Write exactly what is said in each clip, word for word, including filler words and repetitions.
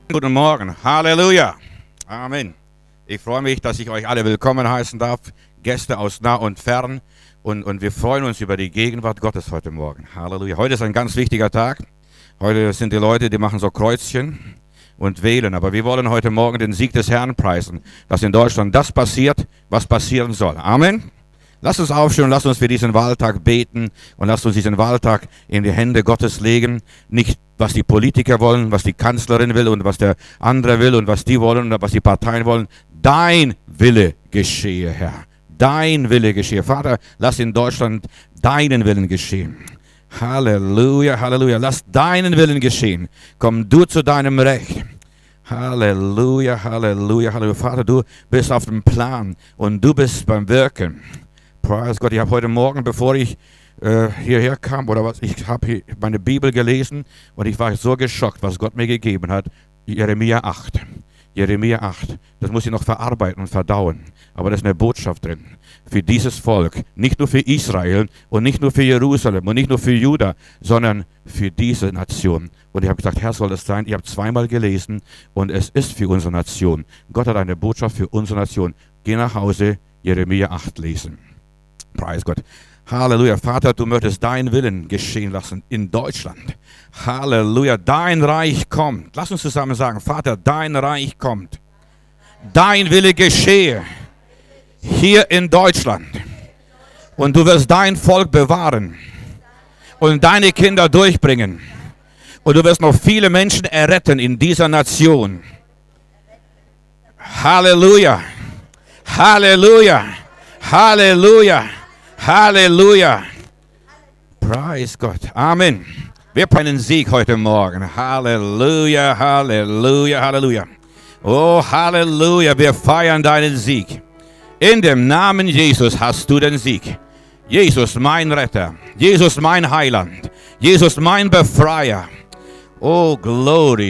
Guten Morgen. Halleluja. Amen. Ich freue mich, dass ich euch alle willkommen heißen darf. Gäste aus nah und fern. Und, und wir freuen uns über die Gegenwart Gottes heute Morgen. Halleluja. Heute ist ein ganz wichtiger Tag. Heute sind die Leute, die machen so Kreuzchen und wählen. Aber wir wollen heute Morgen den Sieg des Herrn preisen, dass in Deutschland das passiert, was passieren soll. Amen. Lasst uns aufstehen und lasst uns für diesen Wahltag beten und lasst uns diesen Wahltag in die Hände Gottes legen. Nicht, was die Politiker wollen, was die Kanzlerin will und was der andere will und was die wollen und was die Parteien wollen. Dein Wille geschehe, Herr. Dein Wille geschehe. Vater, lass in Deutschland deinen Willen geschehen. Halleluja, Halleluja. Lass deinen Willen geschehen. Komm du zu deinem Recht. Halleluja, Halleluja, Halleluja. Vater, du bist auf dem Plan und du bist beim Wirken. Preis Gott, ich habe heute Morgen, bevor ich äh, hierher kam, oder was, ich habe meine Bibel gelesen und ich war so geschockt, was Gott mir gegeben hat. Jeremia acht. Jeremia acht. Das muss ich noch verarbeiten und verdauen. Aber da ist eine Botschaft drin. Für dieses Volk. Nicht nur für Israel und nicht nur für Jerusalem und nicht nur für Juda, sondern für diese Nation. Und ich habe gesagt, Herr, soll es sein? Ich habe zweimal gelesen und es ist für unsere Nation. Gott hat eine Botschaft für unsere Nation. Geh nach Hause, Jeremia acht lesen. Preis Gott. Halleluja. Vater, du möchtest deinen Willen geschehen lassen in Deutschland. Halleluja. Dein Reich kommt. Lass uns zusammen sagen, Vater, dein Reich kommt. Dein Wille geschehe hier in Deutschland. Und du wirst dein Volk bewahren und deine Kinder durchbringen. Und du wirst noch viele Menschen erretten in dieser Nation. Halleluja. Halleluja. Halleluja. Halleluja. Preis Gott. Amen. Wir haben einen Sieg heute Morgen. Halleluja, Halleluja, Halleluja. Oh, Halleluja. Wir feiern deinen Sieg. In dem Namen Jesus hast du den Sieg. Jesus, mein Retter. Jesus, mein Heiland. Jesus, mein Befreier. Oh, Glory.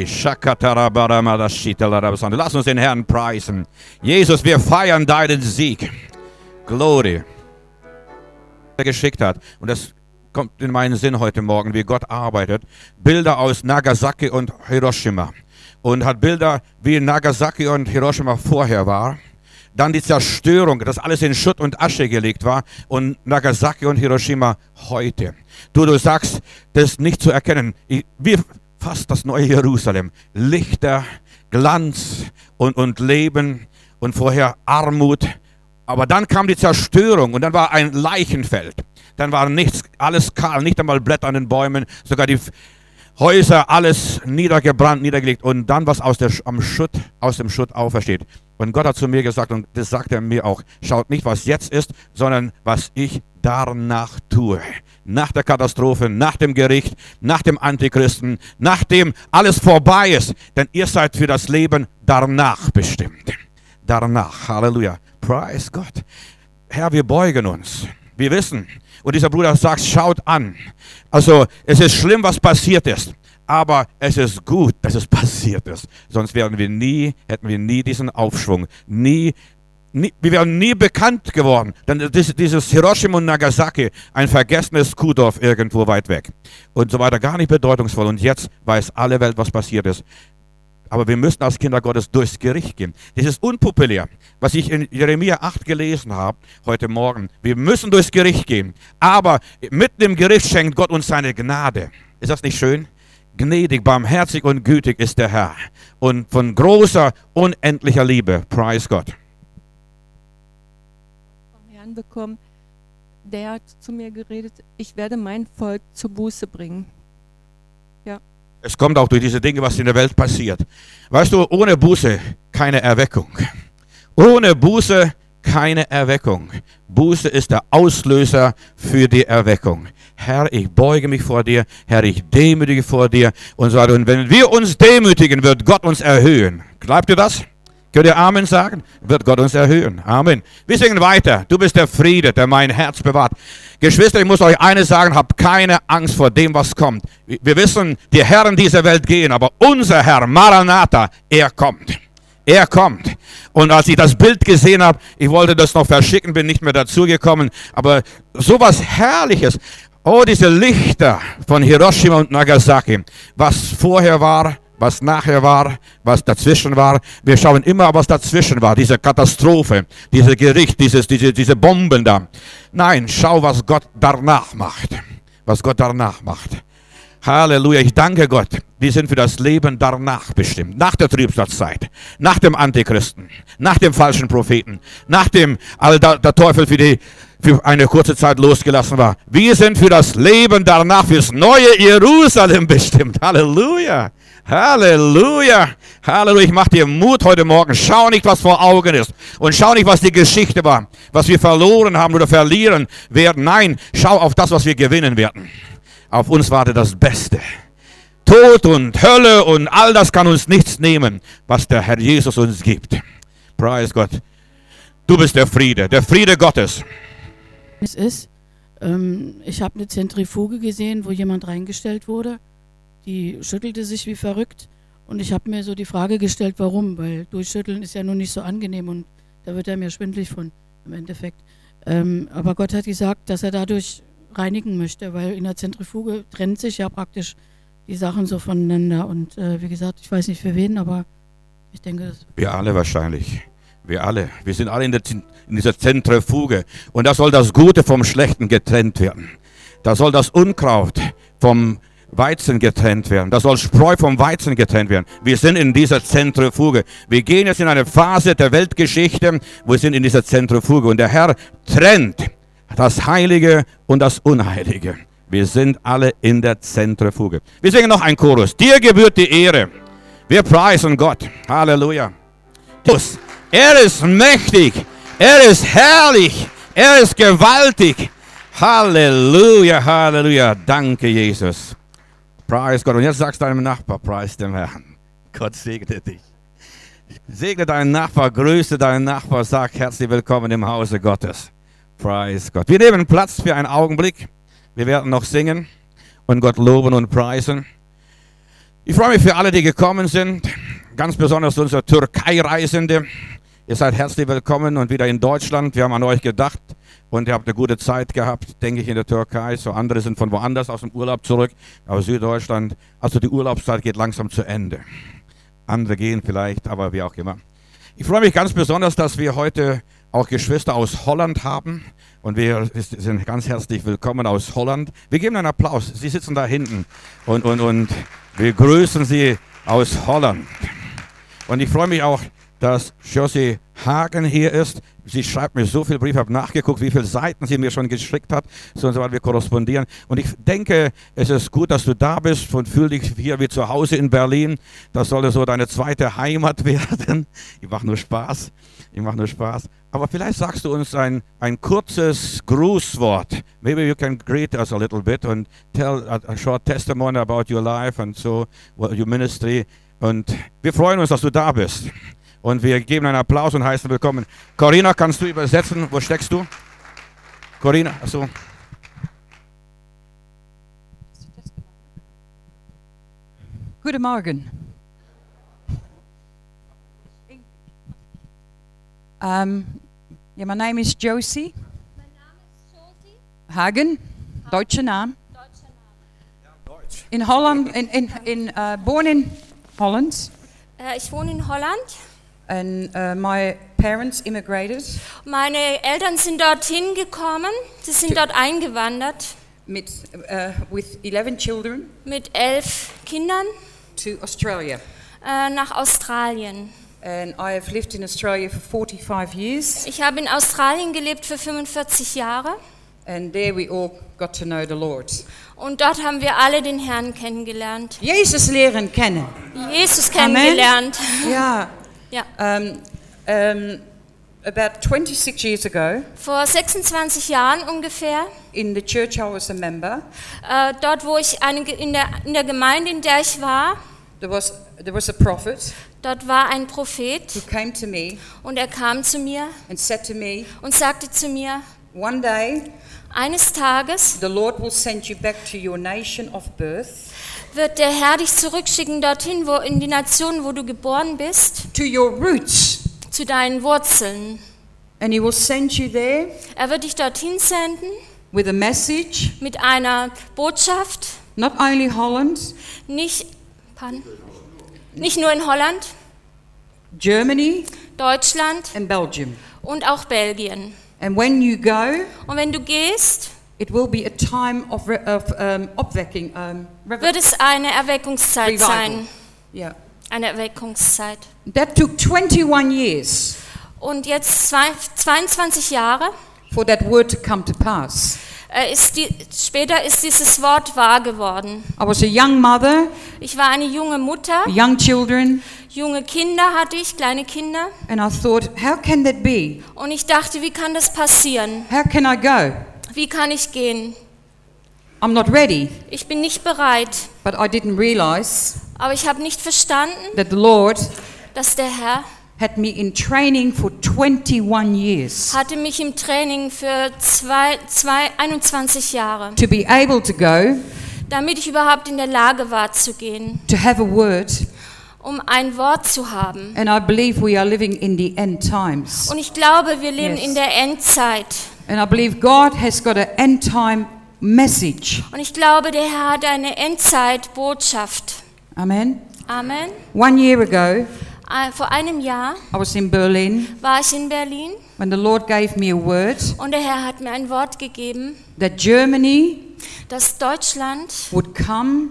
Lass uns den Herrn preisen. Jesus, wir feiern deinen Sieg. Glory. Geschickt hat. Und das kommt in meinen Sinn heute Morgen, wie Gott arbeitet. Bilder aus Nagasaki und Hiroshima. Und hat Bilder, wie Nagasaki und Hiroshima vorher war. Dann die Zerstörung, dass alles in Schutt und Asche gelegt war. Und Nagasaki und Hiroshima heute. Du, du sagst, das ist nicht zu erkennen. Wie fast das neue Jerusalem. Lichter, Glanz und, und Leben und vorher Armut. Aber dann kam die Zerstörung und dann war ein Leichenfeld. Dann war nichts, alles kahl, nicht einmal Blätter an den Bäumen, sogar die Häuser, alles niedergebrannt, niedergelegt. Und dann was aus, der, am Schutt, aus dem Schutt aufersteht. Und Gott hat zu mir gesagt, und das sagt er mir auch, schaut nicht, was jetzt ist, sondern was ich danach tue. Nach der Katastrophe, nach dem Gericht, nach dem Antichristen, nachdem alles vorbei ist. Denn ihr seid für das Leben danach bestimmt. Danach, Halleluja. Preis Gott. Herr, wir beugen uns. Wir wissen. Und dieser Bruder sagt, schaut an. Also, es ist schlimm, was passiert ist. Aber es ist gut, dass es passiert ist. Sonst wären wir nie, hätten wir nie diesen Aufschwung. Nie, nie wir wären nie bekannt geworden. Denn dieses Hiroshima und Nagasaki, ein vergessenes Kuhdorf irgendwo weit weg. Und so weiter, gar nicht bedeutungsvoll. Und jetzt weiß alle Welt, was passiert ist. Aber wir müssen als Kinder Gottes durchs Gericht gehen. Das ist unpopulär, was ich in Jeremia acht gelesen habe heute Morgen. Wir müssen durchs Gericht gehen. Aber mitten im Gericht schenkt Gott uns seine Gnade. Ist das nicht schön? Gnädig, barmherzig und gütig ist der Herr. Und von großer, unendlicher Liebe. Preis Gott. Vom Herrn bekommen, der hat zu mir geredet, ich werde mein Volk zur Buße bringen. Ja. Es kommt auch durch diese Dinge, was in der Welt passiert. Weißt du, ohne Buße keine Erweckung. Ohne Buße keine Erweckung. Buße ist der Auslöser für die Erweckung. Herr, ich beuge mich vor dir. Herr, ich demütige vor dir. Und so weiter. Und wenn wir uns demütigen, wird Gott uns erhöhen. Glaubt ihr das? Könnt ihr Amen sagen? Wird Gott uns erhöhen. Amen. Wir singen weiter. Du bist der Friede, der mein Herz bewahrt. Geschwister, ich muss euch eines sagen, habt keine Angst vor dem, was kommt. Wir wissen, die Herren dieser Welt gehen, aber unser Herr, Maranatha, er kommt. Er kommt. Und als ich das Bild gesehen habe, ich wollte das noch verschicken, bin nicht mehr dazugekommen, aber sowas Herrliches. Oh, diese Lichter von Hiroshima und Nagasaki. Was vorher war, was nachher war, was dazwischen war. Wir schauen immer, was dazwischen war, diese Katastrophe, dieses Gericht, dieses, diese, diese Bomben da. Nein, schau, was Gott danach macht. Was Gott danach macht. Halleluja, ich danke Gott. Wir sind für das Leben danach bestimmt. Nach der Trübsalzeit, nach dem Antichristen, nach dem falschen Propheten, nachdem all der, der Teufel für, die, für eine kurze Zeit losgelassen war. Wir sind für das Leben danach, fürs neue Jerusalem bestimmt. Halleluja, Halleluja, Halleluja. Ich mache dir Mut heute Morgen. Schau nicht, was vor Augen ist. Und schau nicht, was die Geschichte war, was wir verloren haben oder verlieren werden. Nein, schau auf das, was wir gewinnen werden. Auf uns wartet das Beste. Tod und Hölle und all das kann uns nichts nehmen, was der Herr Jesus uns gibt. Preis Gott. Du bist der Friede, der Friede Gottes. Es ist, ähm, ich habe eine Zentrifuge gesehen, wo jemand reingestellt wurde. Die schüttelte sich wie verrückt. Und ich habe mir so die Frage gestellt, warum? Weil durchschütteln ist ja nun nicht so angenehm und da wird er mir schwindelig von, im Endeffekt. Ähm, aber Gott hat gesagt, dass er dadurch reinigen möchte, weil in der Zentrifuge trennt sich ja praktisch die Sachen so voneinander und äh, wie gesagt, ich weiß nicht für wen, aber ich denke... Das wir alle wahrscheinlich, wir alle, wir sind alle in, der, in dieser Zentrifuge und da soll das Gute vom Schlechten getrennt werden. Da soll das Unkraut vom Weizen getrennt werden, da soll Spreu vom Weizen getrennt werden. Wir sind in dieser Zentrifuge. Wir gehen jetzt in eine Phase der Weltgeschichte, wo wir sind in dieser Zentrifuge und der Herr trennt das Heilige und das Unheilige. Wir sind alle in der Zentrifuge. Wir singen noch einen Chorus. Dir gebührt die Ehre. Wir preisen Gott. Halleluja. Er ist mächtig. Er ist herrlich. Er ist gewaltig. Halleluja, Halleluja. Danke, Jesus. Preis Gott. Und jetzt sagst du deinem Nachbar, preis dem Herrn. Gott segne dich. Segne deinen Nachbar, grüße deinen Nachbar, sag herzlich willkommen im Hause Gottes. Preis Gott. Wir nehmen Platz für einen Augenblick. Wir werden noch singen und Gott loben und preisen. Ich freue mich für alle, die gekommen sind. Ganz besonders unsere Türkei-Reisende. Ihr seid herzlich willkommen und wieder in Deutschland. Wir haben an euch gedacht und ihr habt eine gute Zeit gehabt, denke ich, in der Türkei. So andere sind von woanders aus dem Urlaub zurück, aus Süddeutschland. Also die Urlaubszeit geht langsam zu Ende. Andere gehen vielleicht, aber wie auch immer. Ich freue mich ganz besonders, dass wir heute auch Geschwister aus Holland haben und wir sind ganz herzlich willkommen aus Holland. Wir geben einen Applaus. Sie sitzen da hinten und, und, und wir grüßen Sie aus Holland. Und ich freue mich auch, dass Josie Hagen hier ist. Sie schreibt mir so viele Briefe, ich habe nachgeguckt, wie viele Seiten sie mir schon geschickt hat, so und so weiter, wir korrespondieren. Und ich denke, es ist gut, dass du da bist und fühl dich hier wie zu Hause in Berlin. Das soll so deine zweite Heimat werden. Ich mache nur Spaß, ich mache nur Spaß. Aber vielleicht sagst du uns ein, ein kurzes Grußwort. Maybe you can greet us a little bit and tell a, a short testimony about your life and so, your ministry. Und wir freuen uns, dass du da bist. Und wir geben einen Applaus und heißen willkommen. Corinna, kannst du übersetzen? Wo steckst du? Corinna, achso. Guten Morgen. Um, yeah, my name is Josie. Mein Name ist Josie Hagen, deutscher Name. Deutscher Name. In Holland, in, in, in, uh, born in Holland. Äh, ich wohne in Holland. And uh, my parents immigrated Meine Eltern sind dorthin gekommen. Sie sind dort eingewandert mit, uh, with eleven children mit elf Kindern to Australia. äh, nach Australien. And I have lived in Australia for forty-five years. Ich habe in Australien gelebt für fünfundvierzig Jahre. And there we all got to know the Lord. Und dort haben wir alle den Herrn kennengelernt. Jesus leren kennen. Jesus kennengelernt. Ja. Ja. Um, um, about twenty-six years ago, Vor sechsundzwanzig Jahren ungefähr, in the church I was a member, äh, dort wo ich eine, in, der, in der Gemeinde, in der ich war, there was there was a prophet dort war ein Prophet who came to me und er kam zu mir and said to me, und sagte zu mir, one day eines Tages the Lord will send you back to your nation of birth, wird der Herr dich zurückschicken dorthin, wo in die Nation, wo du geboren bist, to your roots, zu deinen Wurzeln. and he will send you there Er wird dich dorthin senden with a message, mit einer Botschaft, not only Holland, nicht, pardon, Nicht nur in Holland, Germany, Deutschland and Belgium. und auch Belgien. And when you go, Und wenn du gehst, it will be a time of, re- of um, opwekking, um, rev- wird es eine Erweckungszeit revival. sein. Yeah. Eine Erweckungszeit. That took twenty-one years Und jetzt zwei, zweiundzwanzig Jahre for that word to come to pass. äh, ist die, später ist dieses Wort wahr geworden. I was a young mother, Ich war eine junge Mutter, young children, junge Kinder hatte ich, kleine Kinder. and I thought, how can that be? Und ich dachte, wie kann das passieren? How can I go? Wie kann ich gehen? I'm not ready. Ich bin nicht bereit. But I didn't realize Aber ich habe nicht verstanden, that the Lord dass der Herr had me in training for twenty-one years hatte mich im Training für zwei, zwei, einundzwanzig Jahre, to be able to go, damit ich überhaupt in der Lage war zu gehen, to have a word. um ein Wort zu haben. And I believe we are living in the end times. Und ich glaube, wir leben Yes. in der Endzeit. And I believe God has got an end time message. Und ich glaube, der Herr hat eine Endzeitbotschaft. Amen. Amen. One year ago, Äh, Vor einem Jahr I was in Berlin war ich in Berlin when the Lord gave me a word und der Herr hat mir ein Wort gegeben, that Germany dass Deutschland would come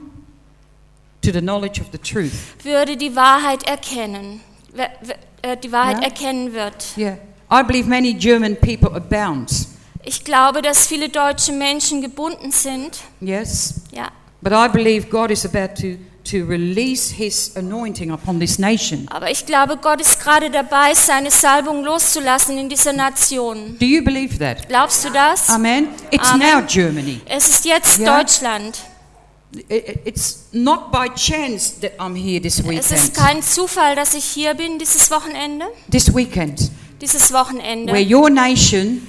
to the knowledge of the truth. würde die Wahrheit erkennen, wer- wer- äh, die Wahrheit Ja. erkennen wird. Yeah. I believe many German people are bound. Ich glaube, dass viele deutsche Menschen gebunden sind. Yes. Ja. But I believe God is about to, to release his anointing upon this nation. Aber ich glaube, Gott ist gerade dabei, seine Salbung loszulassen in dieser Nation. Do you believe that? Glaubst du das? Amen. It's Amen. now Germany. Es ist jetzt Ja. Deutschland. I- I- It's not by chance that I'm here this Es ist weekend. kein Zufall, dass ich hier bin dieses Wochenende. This weekend, Dieses Wochenende. where your nation,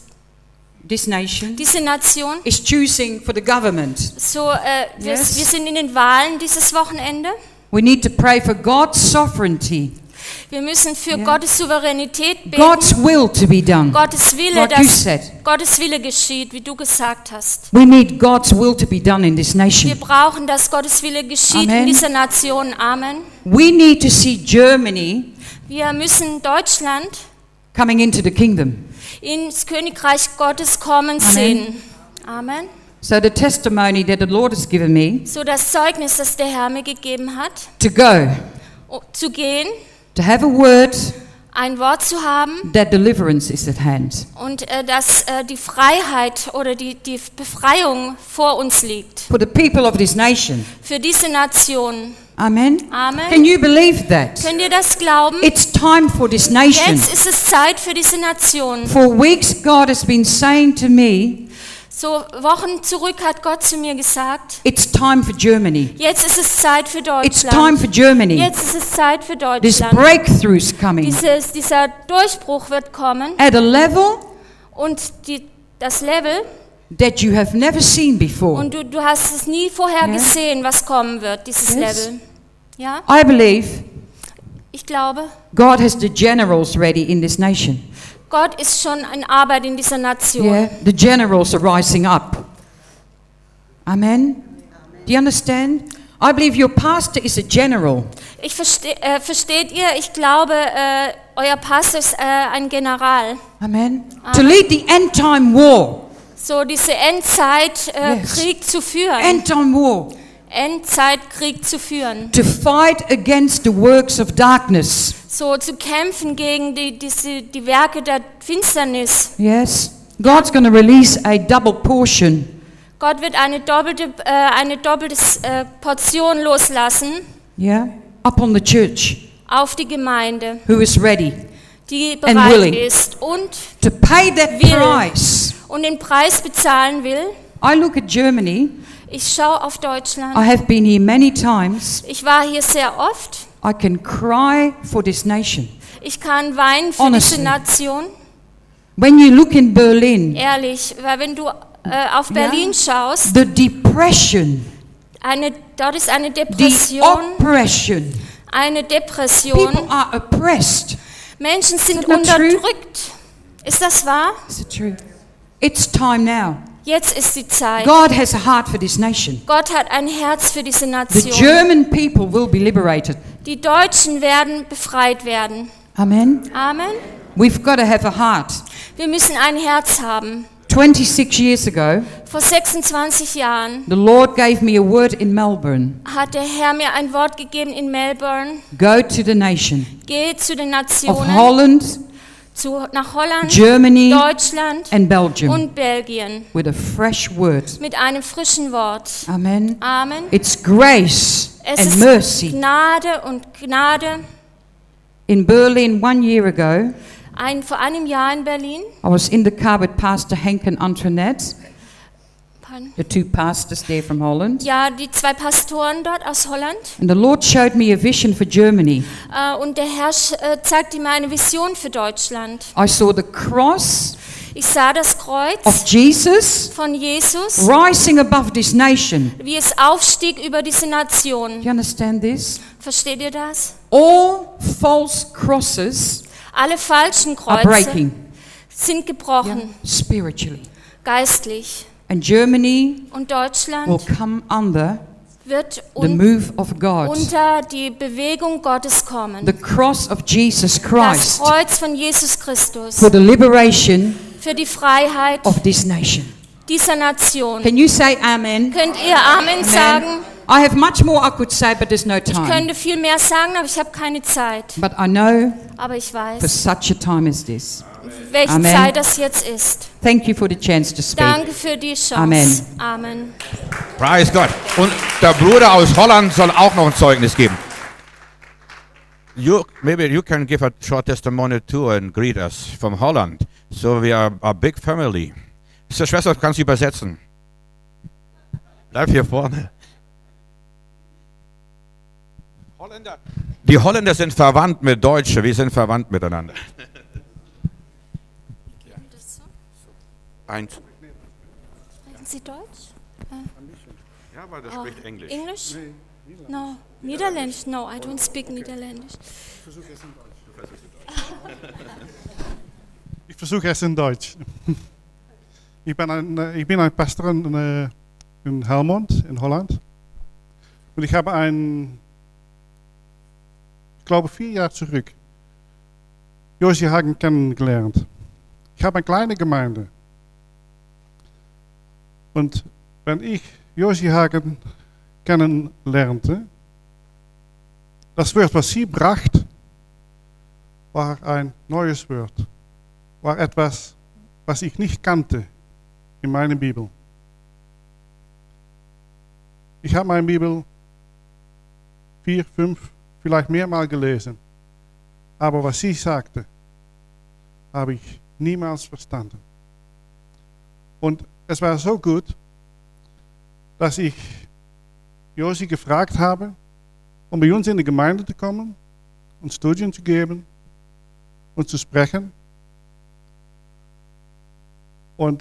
this nation, Diese Nation. is choosing for the government. So, äh, wir, Yes. wir sind in den Wahlen dieses Wochenende. We need to pray for God's sovereignty, Wir müssen für Ja. Gottes Souveränität beten. God's will to be done. Gottes Wille, Like you dass said. Gottes Wille geschieht, wie du gesagt hast. We need God's will to be done in this Wir nation. brauchen, dass Gottes Wille geschieht Amen. in dieser Nation. Amen. We need to see Germany Wir müssen Deutschland coming into the kingdom. ins Königreich Gottes kommen sehen. Amen. So the testimony that the Lord has given me So das Zeugnis, das der Herr mir gegeben hat, to go, um zu gehen, to have a word ein Wort zu haben that deliverance is at hand. und äh, dass äh, die Freiheit oder die, die Befreiung vor uns liegt. For the people of this nation. Für diese Nation. Amen. Amen. Can you believe that? Könnt ihr das glauben? It's time for this nation. Jetzt ist es Zeit für diese Nation. For weeks, God has been saying to me, So Wochen zurück hat Gott zu mir gesagt, it's time for Germany. jetzt ist es Zeit für It's time Deutschland. for Germany. Jetzt ist es Zeit für This Deutschland. breakthrough's coming Dieses, dieser Durchbruch wird kommen at a level und die, das Level, that you have never seen before. und du, du hast es nie vorher Ja. gesehen, was kommen wird, dieses Yes. Level. Ja, I believe ich glaube, God has the generals ready in this nation. Gott ist schon in Arbeit in dieser Nation. Yeah, the generals are rising up. Amen. Do you understand? I believe your pastor is a general. Ich verste, äh, versteht ihr? Ich glaube, äh, euer Pastor ist äh, ein General. Amen. To lead the end time war. So diese Endzeit äh, Yes. Krieg zu führen. End time war. Endzeitkrieg zu führen. To fight against the works of darkness. So zu kämpfen gegen die, diese, die Werke der Finsternis. Yes. God's going to release a double portion. Gott wird eine doppelte, äh, eine doppelte äh, Portion loslassen Yeah. Upon the church auf die Gemeinde, who is ready die And bereit willing. ist und, to pay that Will. price. und den Preis bezahlen will. I look at Germany. Ich schaue auf I Deutschland. have been here many times. Ich war hier sehr oft. I can cry for this nation. Ich kann weinen für Honestly. diese Nation. When you look in Berlin, Ehrlich, weil wenn du äh, auf Berlin schaust, the depression, eine, dort ist eine the Depression, oppression, eine people Depression. are oppressed. Menschen sind Is that not true? unterdrückt. Ist das wahr? Is it true? It's time now. Jetzt ist die Zeit. God has a heart for this nation. Gott hat ein Herz für diese The Nation. German people will be liberated. Die Deutschen werden befreit werden. Amen. Amen. We've got to have a heart. Wir müssen ein Herz haben. twenty-six years ago, Vor sechsundzwanzig Jahren the Lord gave me a word in Melbourne. hat der Herr mir ein Wort gegeben in Melbourne. Go to the nation Geh zu den of Nationen, Holland, zu, nach Holland, Germany, Deutschland and Belgium und Belgien with a fresh word. mit einem frischen Wort. Amen. Amen. It's grace Es and ist mercy. Gnade und Gnade. In Berlin one year ago, Ein, vor einem Jahr in Berlin, I was in the car with Pastor Henk and Antoinette, Pardon. the two pastors there from Holland. ja, die zwei Pastoren dort aus Holland. And the Lord showed me a vision for Germany. Äh, und der Herr sch- äh, zeigte mir eine Vision für Deutschland. I saw the cross Ich sah das Kreuz of Jesus von Jesus, rising above this nation. wie es aufstieg über diese Nation. Do you understand this? Versteht ihr das? All false crosses Alle falschen are Kreuze breaking sind gebrochen, spiritually. geistlich. And Germany Und will Deutschland come under wird the un move of God. unter die Bewegung Gottes kommen. The cross of Jesus Das Christ Kreuz von Jesus Christus for the liberation für die Freiheit of this nation. dieser Nation. Can you say amen? Könnt ihr Amen sagen? I have much more I could say, but there's no Ich time. könnte viel mehr sagen, aber ich habe keine Zeit. But I know Aber ich for weiß, such a time as this. welche Amen. Zeit das jetzt ist. Thank you for the chance to speak. Danke für die Chance. Amen. Amen. Preis Gott. Und der Bruder aus Holland soll auch noch ein Zeugnis geben. You, maybe you can give a short testimony too and greet us from Holland. So we are a big family. Sister Schwester, kannst du übersetzen? Bleib hier vorne. Holländer. Die Holländer sind verwandt mit Deutschen. Wir sind verwandt miteinander. Eins. Sprechen Sie Deutsch? Ja, aber der Oh, spricht Englisch. English? No. Niederländisch? No, I don't speak Niederländisch. Ich versuche es in Deutsch. Ich bin ein, ich bin ein Pastor in, in Helmond, in Holland. Und ich habe ein, ich glaube vier Jahre zurück, Josie Hagen kennengelernt. Ich habe eine kleine Gemeinde. Und wenn ich Josie Hagen kennenlernte, das Wort, was sie brachte, war ein neues Wort. War etwas, was ich nicht kannte in meiner Bibel. Ich habe meine Bibel vier, fünf, vielleicht mehrmals gelesen. Aber was sie sagte, habe ich niemals verstanden. Und es war so gut, dass ich Josie gefragt habe, um bei uns in die Gemeinde zu kommen und Studien zu geben und zu sprechen. Und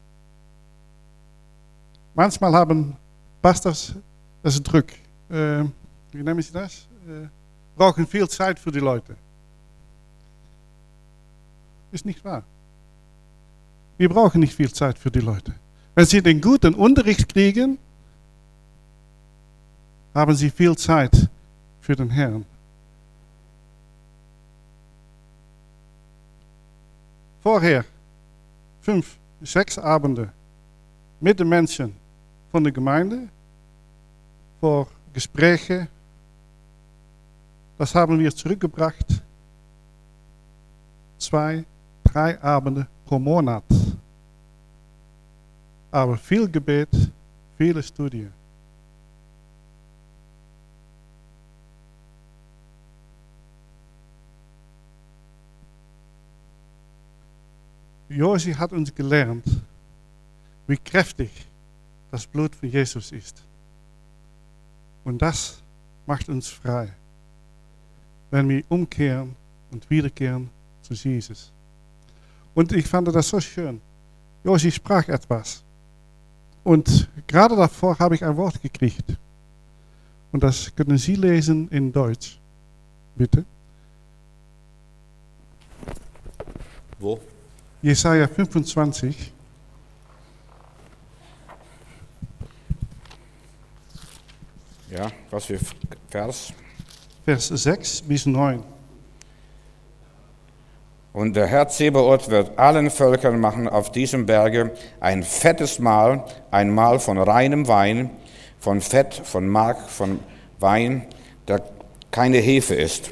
manchmal haben Pastors, das ist Druck, äh, wie nennen sie das? Äh, brauchen viel Zeit für die Leute. Ist nicht wahr. Wir brauchen nicht viel Zeit für die Leute. Wenn sie den guten Unterricht kriegen, haben sie viel Zeit für den Herrn. Vorher, fünf, sechs Abende mit den Menschen von der Gemeinde, für Gespräche, das haben wir zurückgebracht. Zwei, drei Abende pro Monat. Aber viel Gebet, viele Studien. Josie hat uns gelernt, wie kräftig das Blut von Jesus ist. Und das macht uns frei, wenn wir umkehren und wiederkehren zu Jesus. Und ich fand das so schön. Josie sprach etwas. Und gerade davor habe ich ein Wort gekriegt. Und das können Sie lesen in Deutsch. Bitte. Wo? Jesaja fünfundzwanzig. Ja, was für Vers? Vers sechs bis neun. Und der Herr Zebaoth wird allen Völkern machen auf diesem Berge ein fettes Mahl, ein Mahl von reinem Wein, von Fett, von Mark, von Wein, der keine Hefe ist.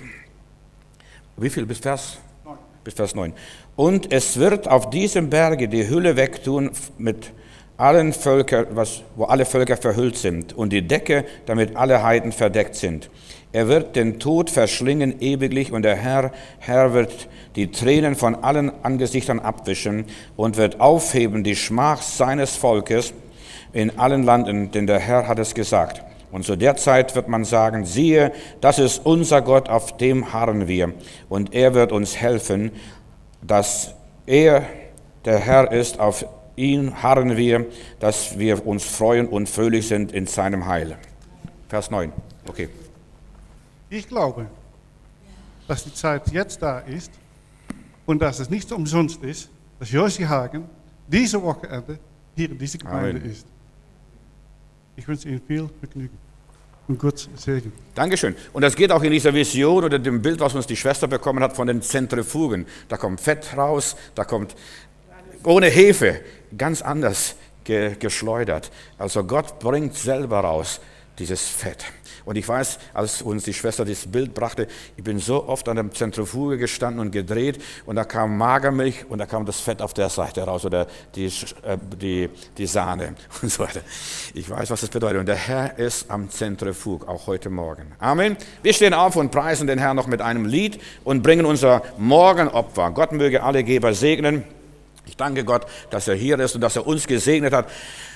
Wie viel bis Vers? Bis Vers neun. Und es wird auf diesem Berge die Hülle wegtun mit allen Völkern, was, wo alle Völker verhüllt sind, und die Decke, damit alle Heiden verdeckt sind. Er wird den Tod verschlingen ewiglich, und der Herr, Herr wird die Tränen von allen Angesichtern abwischen und wird aufheben die Schmach seines Volkes in allen Landen, denn der Herr hat es gesagt. Und zu der Zeit wird man sagen, siehe, das ist unser Gott, auf dem harren wir, und er wird uns helfen, dass er der Herr ist, auf ihn harren wir, dass wir uns freuen und fröhlich sind in seinem Heil. Vers neun, okay. Ich glaube, dass die Zeit jetzt da ist und dass es nicht umsonst ist, dass Josie Hagen diese Wochenende hier in dieser Gemeinde Amen. ist. Ich wünsche Ihnen viel Vergnügen und Gottes Segen. Dankeschön. Und das geht auch in dieser Vision oder dem Bild, was uns die Schwester bekommen hat von den Zentrifugen. Da kommt Fett raus, da kommt ohne Hefe, ganz anders ge- geschleudert. Also Gott bringt selber raus dieses Fett. Und ich weiß, als uns die Schwester dieses Bild brachte, ich bin so oft an der Zentrifuge gestanden und gedreht, und da kam Magermilch und da kam das Fett auf der Seite raus oder die, äh, die, die Sahne und so weiter. Ich weiß, was das bedeutet. Und der Herr ist am Zentrifug, auch heute Morgen. Amen. Wir stehen auf und preisen den Herrn noch mit einem Lied und bringen unser Morgenopfer. Gott möge alle Geber segnen. Ich danke Gott, dass er hier ist und dass er uns gesegnet hat.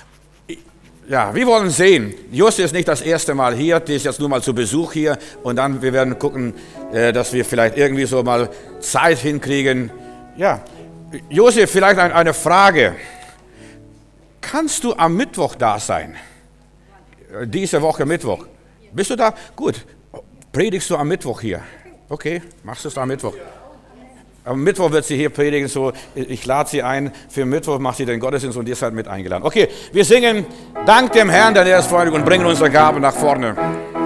Ja, wir wollen sehen, Josi ist nicht das erste Mal hier, die ist jetzt nur mal zu Besuch hier, und dann wir werden gucken, dass wir vielleicht irgendwie so mal Zeit hinkriegen. Ja, Josi, vielleicht eine Frage. Kannst du am Mittwoch da sein? Diese Woche Mittwoch. Bist du da? Gut. Predigst du am Mittwoch hier? Okay, machst du es am Mittwoch? Am Mittwoch wird sie hier predigen, so, ich lade sie ein, für Mittwoch macht sie den Gottesdienst und ihr seid mit eingeladen. Okay, wir singen Dank dem Herrn, denn er ist freundlich, und bringen unsere Gabe nach vorne.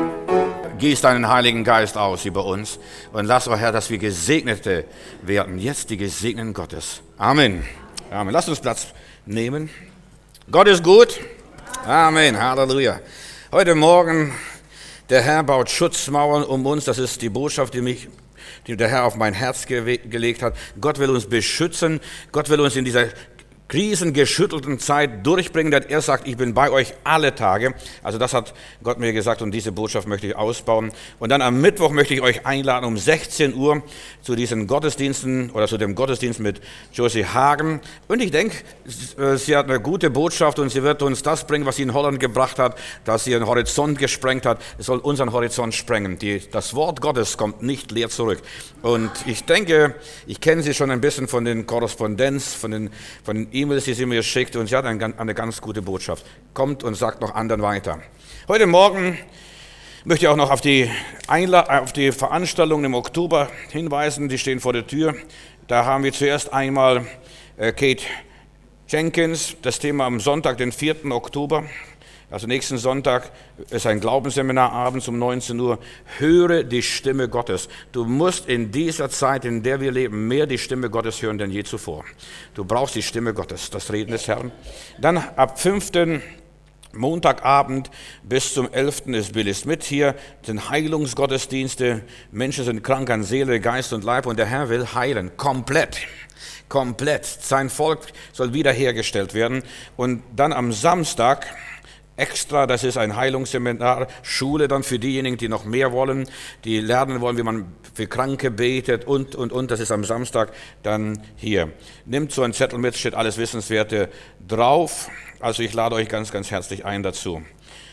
Gieß deinen Heiligen Geist aus über uns und lass, oh Herr, dass wir Gesegnete werden, jetzt die Gesegneten Gottes. Amen. Amen. Lass uns Platz nehmen. Gott ist gut. Amen. Halleluja. Heute Morgen, der Herr baut Schutzmauern um uns, das ist die Botschaft, die mich die der Herr auf mein Herz ge- gelegt hat. Gott will uns beschützen. Gott will uns in dieser krisengeschüttelten Zeit durchbringen, denn er sagt, ich bin bei euch alle Tage. Also das hat Gott mir gesagt, und diese Botschaft möchte ich ausbauen. Und dann am Mittwoch möchte ich euch einladen um sechzehn Uhr zu diesen Gottesdiensten oder zu dem Gottesdienst mit Josie Hagen. Und ich denke, sie hat eine gute Botschaft und sie wird uns das bringen, was sie in Holland gebracht hat, dass sie ihren Horizont gesprengt hat. Es soll unseren Horizont sprengen. Die, das Wort Gottes kommt nicht leer zurück. Und ich denke, ich kenne sie schon ein bisschen von den Korrespondenz, von den, von den E-Mails, die sie mir schickt, und sie hat eine, eine ganz gute Botschaft. Kommt und sagt noch anderen weiter. Heute Morgen möchte ich auch noch auf die, Einla- auf die Veranstaltungen im Oktober hinweisen, die stehen vor der Tür. Da haben wir zuerst einmal äh, Kate Jenkins, das Thema am Sonntag, den vierten Oktober. Also nächsten Sonntag ist ein Glaubensseminar abends um neunzehn Uhr. Höre die Stimme Gottes. Du musst in dieser Zeit, in der wir leben, mehr die Stimme Gottes hören denn je zuvor. Du brauchst die Stimme Gottes, das Reden des Herrn. Dann ab fünften Montagabend bis zum elften ist Billy Smith hier, sind Heilungsgottesdienste. Menschen sind krank an Seele, Geist und Leib, und der Herr will heilen, komplett. Komplett. Sein Volk soll wiederhergestellt werden. Und dann am Samstag extra, das ist ein Heilungsseminar, Schule dann für diejenigen, die noch mehr wollen, die lernen wollen, wie man für Kranke betet und, und, und. Das ist am Samstag dann hier. Nimmt so einen Zettel mit, steht alles Wissenswerte drauf. Also ich lade euch ganz, ganz herzlich ein dazu.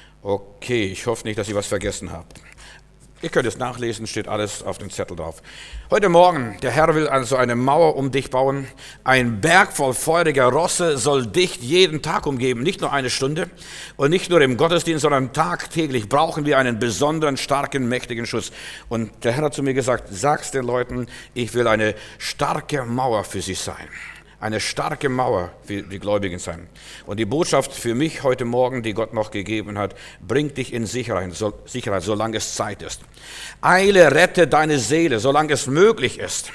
Okay, ich hoffe nicht, dass ihr was vergessen habt. Ihr könnt es nachlesen, steht alles auf dem Zettel drauf. Heute Morgen, der Herr will also eine Mauer um dich bauen. Ein Berg voll feuriger Rosse soll dich jeden Tag umgeben, nicht nur eine Stunde und nicht nur im Gottesdienst, sondern tagtäglich brauchen wir einen besonderen, starken, mächtigen Schutz. Und der Herr hat zu mir gesagt, sag's den Leuten, ich will eine starke Mauer für sie sein. Eine starke Mauer für die Gläubigen sein. Und die Botschaft für mich heute Morgen, die Gott noch gegeben hat, bringt dich in Sicherheit, so, Sicherheit, solange es Zeit ist. Eile, rette deine Seele, solange es möglich ist.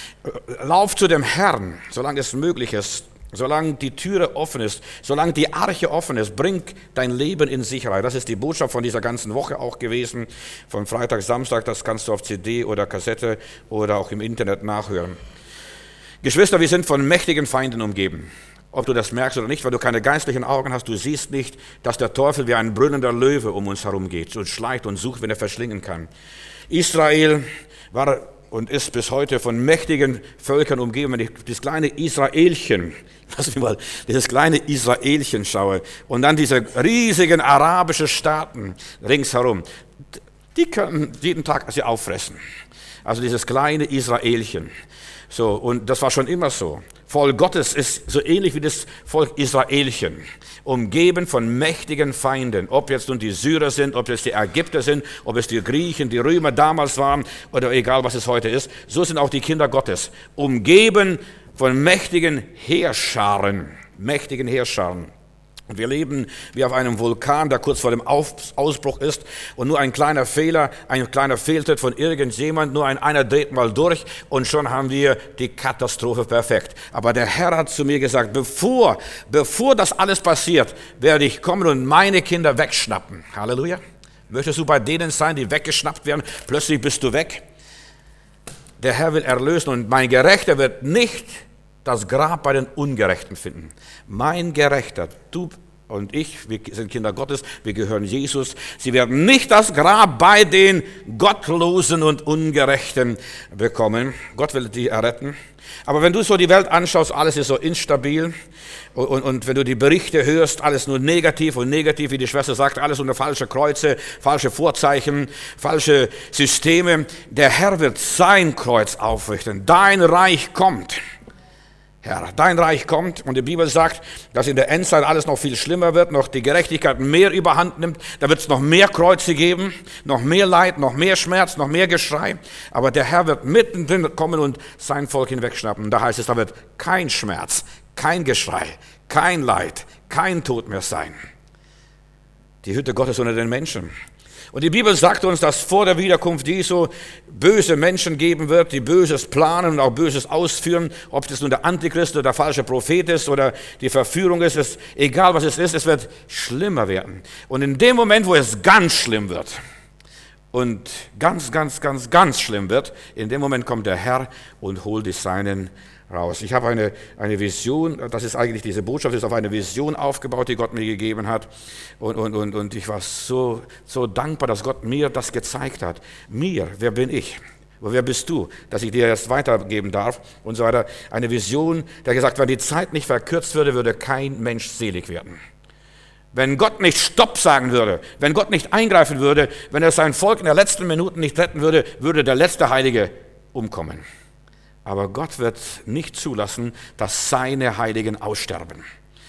Lauf zu dem Herrn, solange es möglich ist. Solange die Türe offen ist, solange die Arche offen ist, bring dein Leben in Sicherheit. Das ist die Botschaft von dieser ganzen Woche auch gewesen. Von Freitag, Samstag, das kannst du auf C D oder Kassette oder auch im Internet nachhören. Geschwister, wir sind von mächtigen Feinden umgeben. Ob du das merkst oder nicht, weil du keine geistlichen Augen hast, du siehst nicht, dass der Teufel wie ein brüllender Löwe um uns herum geht und schleicht und sucht, wenn er verschlingen kann. Israel war und ist bis heute von mächtigen Völkern umgeben. Wenn ich das kleine Israelchen, lass mich mal dieses kleine Israelchen schaue und dann diese riesigen arabischen Staaten ringsherum, die können jeden Tag sie auffressen. Also dieses kleine Israelchen. So, und das war schon immer so. Volk Gottes ist so ähnlich wie das Volk Israelchen, umgeben von mächtigen Feinden. Ob jetzt nun die Syrer sind, ob es die Ägypter sind, ob es die Griechen, die Römer damals waren oder egal was es heute ist. So sind auch die Kinder Gottes, umgeben von mächtigen Heerscharen, mächtigen Heerscharen. Und wir leben wie auf einem Vulkan, der kurz vor dem Ausbruch ist und nur ein kleiner Fehler, ein kleiner Fehltritt von irgendjemand, nur ein einer dreht mal durch und schon haben wir die Katastrophe perfekt. Aber der Herr hat zu mir gesagt, bevor, bevor das alles passiert, werde ich kommen und meine Kinder wegschnappen. Halleluja. Möchtest du bei denen sein, die weggeschnappt werden? Plötzlich bist du weg. Der Herr will erlösen und mein Gerechter wird nicht das Grab bei den Ungerechten finden. Mein Gerechter, du und ich, wir sind Kinder Gottes, wir gehören Jesus. Sie werden nicht das Grab bei den Gottlosen und Ungerechten bekommen. Gott will die erretten. Aber wenn du so die Welt anschaust, alles ist so instabil. Und, und, und wenn du die Berichte hörst, alles nur negativ und negativ, wie die Schwester sagt, alles unter falsche Kreuze, falsche Vorzeichen, falsche Systeme. Der Herr wird sein Kreuz aufrichten. Dein Reich kommt. Herr, dein Reich kommt und die Bibel sagt, dass in der Endzeit alles noch viel schlimmer wird, noch die Gerechtigkeit mehr überhand nimmt, da wird es noch mehr Kreuze geben, noch mehr Leid, noch mehr Schmerz, noch mehr Geschrei, aber der Herr wird mittendrin kommen und sein Volk hinwegschnappen. Und da heißt es, da wird kein Schmerz, kein Geschrei, kein Leid, kein Tod mehr sein. Die Hütte Gottes unter den Menschen. Und die Bibel sagt uns, dass vor der Wiederkunft Jesu böse Menschen geben wird, die Böses planen und auch Böses ausführen, ob das nun der Antichrist oder der falsche Prophet ist oder die Verführung ist, ist egal was es ist, es wird schlimmer werden. Und in dem Moment, wo es ganz schlimm wird und ganz, ganz, ganz, ganz schlimm wird, in dem Moment kommt der Herr und holt die Seinen raus. Ich habe eine, eine Vision, das ist eigentlich diese Botschaft, ist auf eine Vision aufgebaut, die Gott mir gegeben hat. Und, und, und, und ich war so, so dankbar, dass Gott mir das gezeigt hat. Mir, wer bin ich? Wer bist du, dass ich dir das weitergeben darf? Und so weiter. Eine Vision, der gesagt hat, wenn die Zeit nicht verkürzt würde, würde kein Mensch selig werden. Wenn Gott nicht Stopp sagen würde, wenn Gott nicht eingreifen würde, wenn er sein Volk in der letzten Minute nicht retten würde, würde der letzte Heilige umkommen. Aber Gott wird nicht zulassen, dass seine Heiligen aussterben.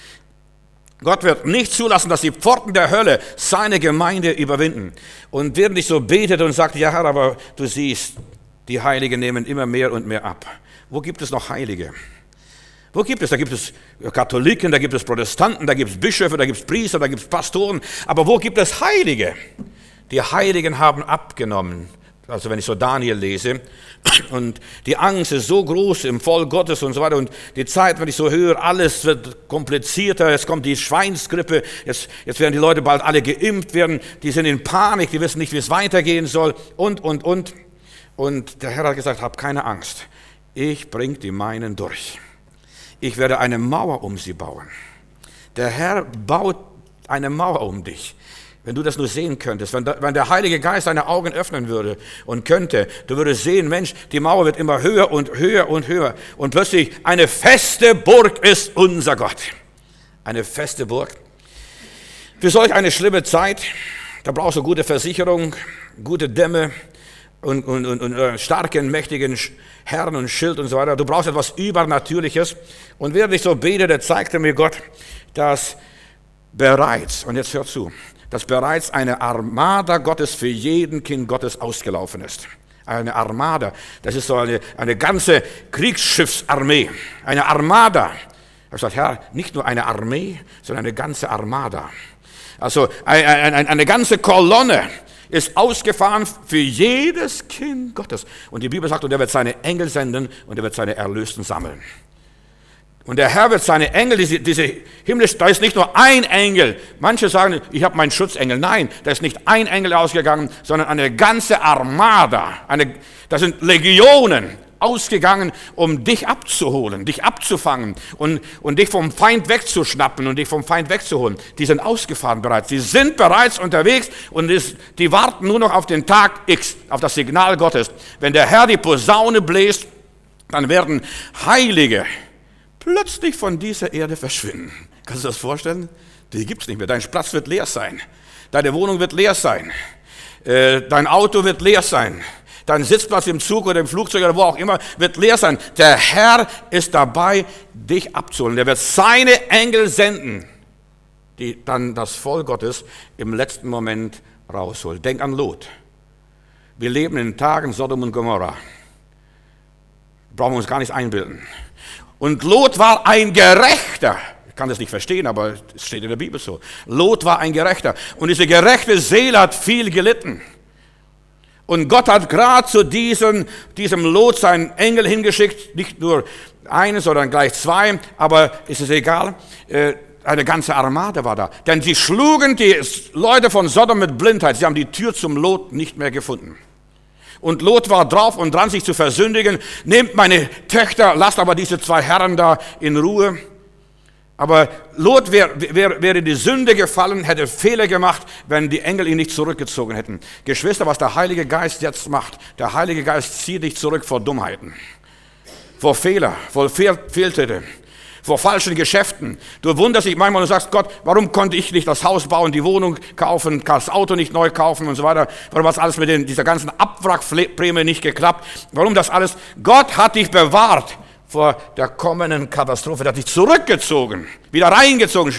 Gott wird nicht zulassen, dass die Pforten der Hölle seine Gemeinde überwinden. Und während ich so betet und sagt, ja Herr, aber du siehst, die Heiligen nehmen immer mehr und mehr ab. Wo gibt es noch Heilige? Wo gibt es? Da gibt es Katholiken, da gibt es Protestanten, da gibt es Bischöfe, da gibt es Priester, da gibt es Pastoren. Aber wo gibt es Heilige? Die Heiligen haben abgenommen. Also wenn ich so Daniel lese und die Angst ist so groß im Volk Gottes und so weiter und die Zeit, wenn ich so höre, alles wird komplizierter, es kommt die Schweinsgrippe, jetzt, jetzt werden die Leute bald alle geimpft werden, die sind in Panik, die wissen nicht, wie es weitergehen soll und, und, und. Und der Herr hat gesagt, hab keine Angst, ich bringe die meinen durch. Ich werde eine Mauer um sie bauen. Der Herr baut eine Mauer um dich. Wenn du das nur sehen könntest, wenn der, wenn der Heilige Geist deine Augen öffnen würde und könnte, du würdest sehen, Mensch, die Mauer wird immer höher und höher und höher. Und plötzlich eine feste Burg ist unser Gott. Eine feste Burg. Für solch eine schlimme Zeit, da brauchst du gute Versicherung, gute Dämme und, und, und, und starken, mächtigen Herrn und Schild und so weiter. Du brauchst etwas Übernatürliches. Und während ich so betete, zeigte mir Gott, dass bereits, und jetzt hör zu, dass bereits eine Armada Gottes für jeden Kind Gottes ausgelaufen ist. eine Armada. Das ist so eine, eine ganze Kriegsschiffsarmee, eine Armada. Ich habe gesagt, Herr, nicht nur eine Armee, sondern eine ganze Armada. Also eine, eine, eine ganze Kolonne ist ausgefahren für jedes Kind Gottes. Und die Bibel sagt, und er wird seine Engel senden und er wird seine Erlösten sammeln. Und der Herr wird seine Engel, diese, diese himmlisch, da ist nicht nur ein Engel. Manche sagen, ich habe meinen Schutzengel. Nein, da ist nicht ein Engel ausgegangen, sondern eine ganze Armada. Eine, das sind Legionen ausgegangen, um dich abzuholen, dich abzufangen und, und dich vom Feind wegzuschnappen und dich vom Feind wegzuholen. Die sind ausgefahren bereits. Die sind bereits unterwegs und ist, die warten nur noch auf den Tag X, auf das Signal Gottes. Wenn der Herr die Posaune bläst, dann werden Heilige plötzlich von dieser Erde verschwinden. Kannst du dir das vorstellen? Die gibt es nicht mehr. Dein Platz wird leer sein. Deine Wohnung wird leer sein. Äh, dein Auto wird leer sein. Dein Sitzplatz im Zug oder im Flugzeug oder wo auch immer wird leer sein. Der Herr ist dabei, dich abzuholen. Der wird seine Engel senden, die dann das Volk Gottes im letzten Moment rausholen. Denk an Lot. Wir leben in Tagen Sodom und Gomorra. Brauchen wir uns gar nicht einbilden. Und Lot war ein Gerechter. Ich kann das nicht verstehen, aber es steht in der Bibel so. Lot war ein Gerechter. Und diese gerechte Seele hat viel gelitten. Und Gott hat gerade zu diesem, diesem Lot seinen Engel hingeschickt. Nicht nur einen, sondern gleich zwei. Aber ist es egal. Eine ganze Armade war da. Denn sie schlugen die Leute von Sodom mit Blindheit. Sie haben die Tür zum Lot nicht mehr gefunden. Und Lot war drauf und dran, sich zu versündigen. Nehmt meine Töchter, lasst aber diese zwei Herren da in Ruhe. Aber Lot wäre wär, wär in die Sünde gefallen, hätte Fehler gemacht, wenn die Engel ihn nicht zurückgezogen hätten. Geschwister, was der Heilige Geist jetzt macht, der Heilige Geist zieht dich zurück vor Dummheiten, vor Fehler, vor Fehl, Fehltritte, vor falschen Geschäften. Du wunderst dich manchmal und sagst, Gott, warum konnte ich nicht das Haus bauen, die Wohnung kaufen, das Auto nicht neu kaufen und so weiter. Warum hat alles mit den, dieser ganzen Abwrackprämie nicht geklappt? Warum das alles? Gott hat dich bewahrt vor der kommenden Katastrophe. Er hat dich zurückgezogen, wieder reingezogen.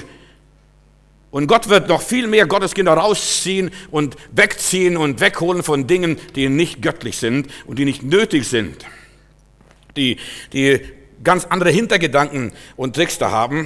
Und Gott wird noch viel mehr Gotteskinder rausziehen und wegziehen und wegholen von Dingen, die nicht göttlich sind und die nicht nötig sind. Die, die ganz andere Hintergedanken und Tricks da haben.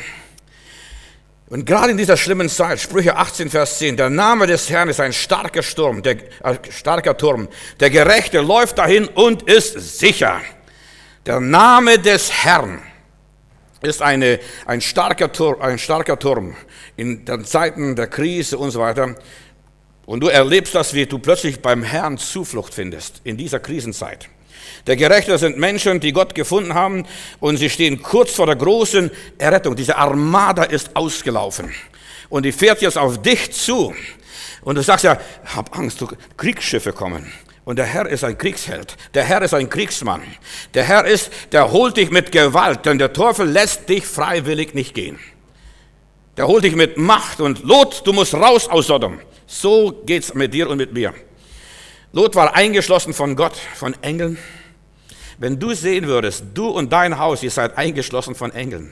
Und gerade in dieser schlimmen Zeit, Sprüche achtzehn, Vers zehn, der Name des Herrn ist ein starker Sturm, der, äh, starker Turm. Der Gerechte läuft dahin und ist sicher. Der Name des Herrn ist eine, ein, starker Turm, ein starker Turm in den Zeiten der Krise und so weiter. Und du erlebst das, wie du plötzlich beim Herrn Zuflucht findest in dieser Krisenzeit. Der Gerechte sind Menschen, die Gott gefunden haben und sie stehen kurz vor der großen Errettung. Diese Armada ist ausgelaufen und die fährt jetzt auf dich zu. Und du sagst ja, hab Angst, Kriegsschiffe kommen. Und der Herr ist ein Kriegsheld. Der Herr ist ein Kriegsmann. Der Herr ist, der holt dich mit Gewalt, denn der Teufel lässt dich freiwillig nicht gehen. Der holt dich mit Macht und Lot, du musst raus aus Sodom. So geht's mit dir und mit mir. Lot war eingeschlossen von Gott, von Engeln. Wenn du sehen würdest, du und dein Haus, ihr seid eingeschlossen von Engeln.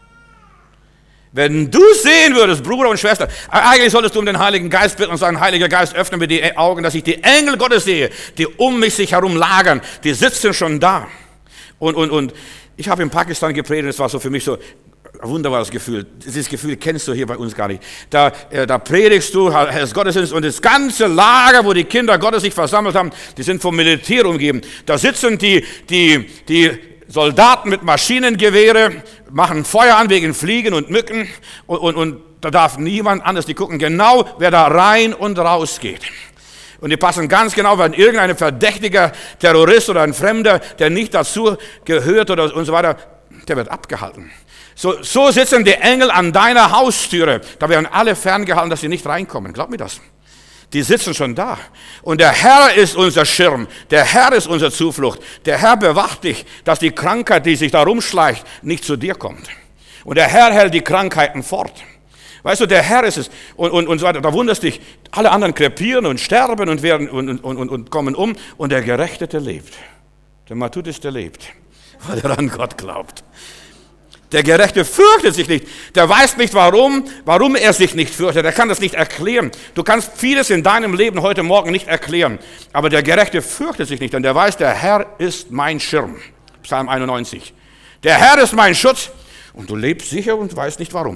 Wenn du sehen würdest, Bruder und Schwester, eigentlich solltest du um den Heiligen Geist bitten und sagen, Heiliger Geist, öffne mir die Augen, dass ich die Engel Gottes sehe, die um mich sich herum lagern, die sitzen schon da. Und, und, und ich habe in Pakistan gepredigt, das war so für mich so ein wunderbares Gefühl. Dieses Gefühl kennst du hier bei uns gar nicht. Da, äh, da predigst du, Herr Gottesdienst, und das ganze Lager, wo die Kinder Gottes sich versammelt haben, die sind vom Militär umgeben. Da sitzen die, die, die Soldaten mit Maschinengewehre, machen Feuer an wegen Fliegen und Mücken und, und, und da darf niemand anders, die gucken genau, wer da rein und raus geht. Und die passen ganz genau, wenn irgendein verdächtiger Terrorist oder ein Fremder, der nicht dazu gehört oder und so weiter, der wird abgehalten. So, so sitzen die Engel an deiner Haustüre. Da werden alle ferngehalten, dass sie nicht reinkommen. Glaub mir das. Die sitzen schon da. Und der Herr ist unser Schirm. Der Herr ist unsere Zuflucht. Der Herr bewacht dich, dass die Krankheit, die sich da rumschleicht, nicht zu dir kommt. Und der Herr hält die Krankheiten fort. Weißt du, der Herr ist es. Und, und, und so weiter. Da wunderst dich, alle anderen krepieren und sterben und, werden, und, und, und, und kommen um. Und der Gerechte lebt. Der Matthäus, der lebt, weil er an Gott glaubt. Der Gerechte fürchtet sich nicht. Der weiß nicht warum, warum er sich nicht fürchtet. Er kann das nicht erklären. Du kannst vieles in deinem Leben heute Morgen nicht erklären. Aber der Gerechte fürchtet sich nicht, denn der weiß, der Herr ist mein Schirm. Psalm einundneunzig. Der Herr ist mein Schutz und du lebst sicher und weißt nicht warum.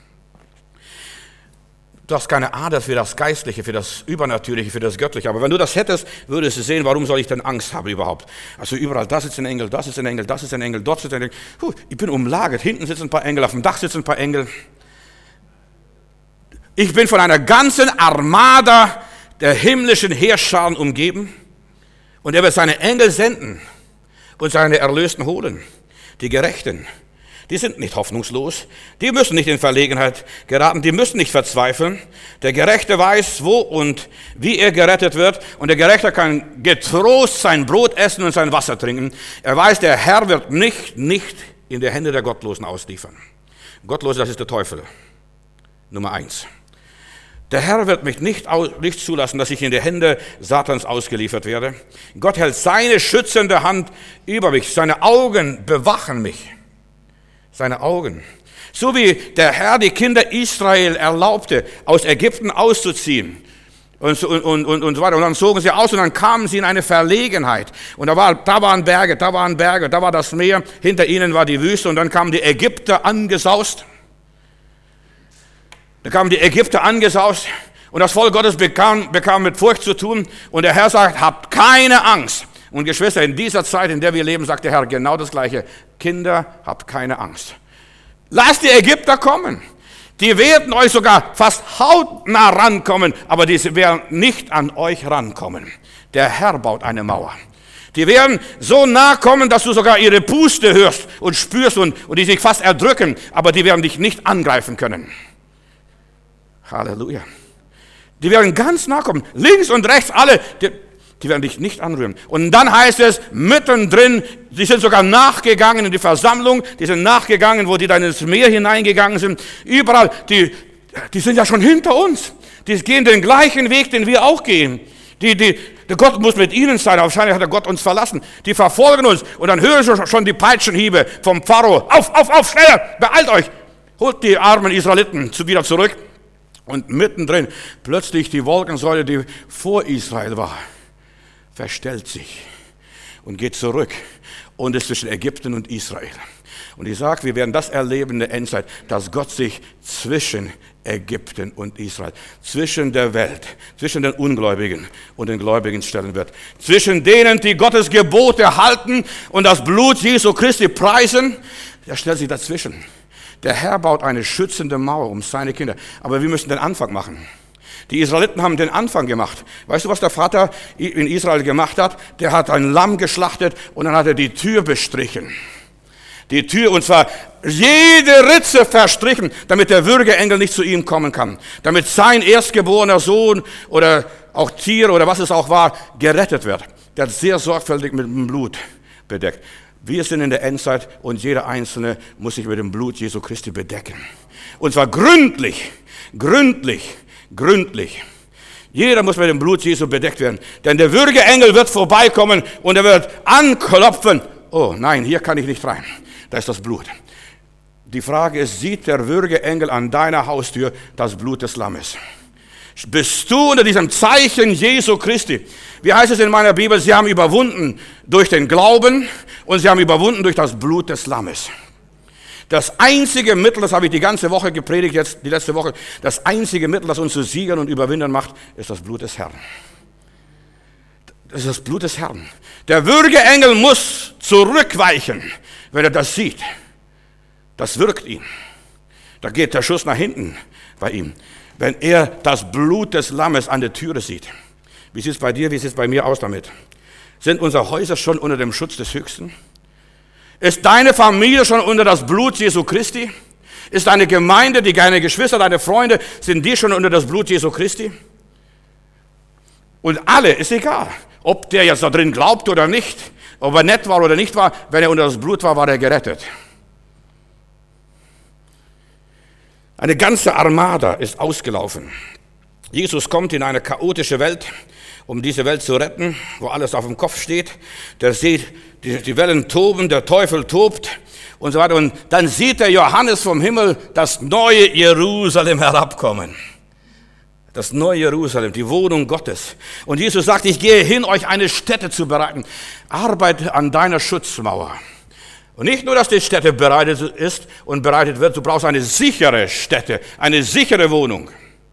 Du hast keine Ader für das Geistliche, für das Übernatürliche, für das Göttliche. Aber wenn du das hättest, würdest du sehen, warum soll ich denn Angst haben überhaupt? Also überall, das ist ein Engel, das ist ein Engel, das ist ein Engel, dort sitzt ein Engel. Puh, ich bin umlagert, hinten sitzen ein paar Engel, auf dem Dach sitzen ein paar Engel. Ich bin von einer ganzen Armada der himmlischen Heerscharen umgeben. Und er wird seine Engel senden und seine Erlösten holen, die Gerechten. Die sind nicht hoffnungslos, die müssen nicht in Verlegenheit geraten, die müssen nicht verzweifeln. Der Gerechte weiß, wo und wie er gerettet wird und der Gerechte kann getrost sein Brot essen und sein Wasser trinken. Er weiß, der Herr wird nicht, nicht in die Hände der Gottlosen ausliefern. Gottlose, das ist der Teufel, Nummer eins. Der Herr wird mich nicht, nicht zulassen, dass ich in die Hände Satans ausgeliefert werde. Gott hält seine schützende Hand über mich, seine Augen bewachen mich. Seine Augen. So wie der Herr die Kinder Israel erlaubte, aus Ägypten auszuziehen und, und, und, und so weiter. Und dann zogen sie aus und dann kamen sie in eine Verlegenheit. Und da, war, da waren Berge, da waren Berge, da war das Meer, hinter ihnen war die Wüste und dann kamen die Ägypter angesaust. Da kamen die Ägypter angesaust und das Volk Gottes bekam, bekam mit Furcht zu tun. Und der Herr sagt, habt keine Angst. Und Geschwister, in dieser Zeit, in der wir leben, sagt der Herr genau das Gleiche. Kinder, habt keine Angst. Lasst die Ägypter kommen. Die werden euch sogar fast hautnah rankommen, aber die werden nicht an euch rankommen. Der Herr baut eine Mauer. Die werden so nah kommen, dass du sogar ihre Puste hörst und spürst und, und die sich fast erdrücken, aber die werden dich nicht angreifen können. Halleluja. Die werden ganz nah kommen. Links und rechts alle. Die, Die werden dich nicht anrühren. Und dann heißt es, mittendrin, die sind sogar nachgegangen in die Versammlung, die sind nachgegangen, wo die dann ins Meer hineingegangen sind. Überall, die, die sind ja schon hinter uns. Die gehen den gleichen Weg, den wir auch gehen. Die, die, der Gott muss mit ihnen sein, wahrscheinlich hat der Gott uns verlassen. Die verfolgen uns und dann hören sie schon die Peitschenhiebe vom Pharao. Auf, auf, auf, schneller, beeilt euch. Holt die armen Israeliten wieder zurück. Und mittendrin plötzlich die Wolkensäule, die vor Israel war, verstellt sich und geht zurück und ist zwischen Ägypten und Israel. Und ich sage, wir werden das erleben in der Endzeit, dass Gott sich zwischen Ägypten und Israel, zwischen der Welt, zwischen den Ungläubigen und den Gläubigen stellen wird. Zwischen denen, die Gottes Gebote halten und das Blut Jesu Christi preisen, er stellt sich dazwischen. Der Herr baut eine schützende Mauer um seine Kinder. Aber wir müssen den Anfang machen. Die Israeliten haben den Anfang gemacht. Weißt du, was der Vater in Israel gemacht hat? Der hat ein Lamm geschlachtet und dann hat er die Tür bestrichen. Die Tür, und zwar jede Ritze verstrichen, damit der Würgeengel nicht zu ihm kommen kann. Damit sein erstgeborener Sohn oder auch Tier oder was es auch war, gerettet wird. Der hat sehr sorgfältig mit dem Blut bedeckt. Wir sind in der Endzeit und jeder Einzelne muss sich mit dem Blut Jesu Christi bedecken. Und zwar gründlich, gründlich. Gründlich. Jeder muss mit dem Blut Jesu bedeckt werden. Denn der Würgeengel wird vorbeikommen und er wird anklopfen. Oh nein, hier kann ich nicht rein. Da ist das Blut. Die Frage ist, sieht der Würgeengel an deiner Haustür das Blut des Lammes? Bist du unter diesem Zeichen Jesu Christi? Wie heißt es in meiner Bibel? Sie haben überwunden durch den Glauben und sie haben überwunden durch das Blut des Lammes. Das einzige Mittel, das habe ich die ganze Woche gepredigt, jetzt die letzte Woche, das einzige Mittel, das uns zu Siegern und Überwindern macht, ist das Blut des Herrn. Das ist das Blut des Herrn. Der Würgeengel muss zurückweichen, wenn er das sieht. Das wirkt ihn. Da geht der Schuss nach hinten bei ihm, wenn er das Blut des Lammes an der Türe sieht. Wie sieht es bei dir, wie sieht es bei mir aus damit? Sind unsere Häuser schon unter dem Schutz des Höchsten? Ist deine Familie schon unter das Blut Jesu Christi? Ist deine Gemeinde, die deine Geschwister, deine Freunde, sind die schon unter das Blut Jesu Christi? Und alle, ist egal, ob der jetzt da drin glaubt oder nicht, ob er nett war oder nicht war, wenn er unter das Blut war, war er gerettet. Eine ganze Armada ist ausgelaufen. Jesus kommt in eine chaotische Welt, um diese Welt zu retten, wo alles auf dem Kopf steht. Der sieht, die, die Wellen toben, der Teufel tobt und so weiter. Und dann sieht der Johannes vom Himmel das neue Jerusalem herabkommen. Das neue Jerusalem, die Wohnung Gottes. Und Jesus sagt, ich gehe hin, euch eine Stätte zu bereiten. Arbeite an deiner Schutzmauer. Und nicht nur, dass die Stätte bereitet ist und bereitet wird, du brauchst eine sichere Stätte, eine sichere Wohnung.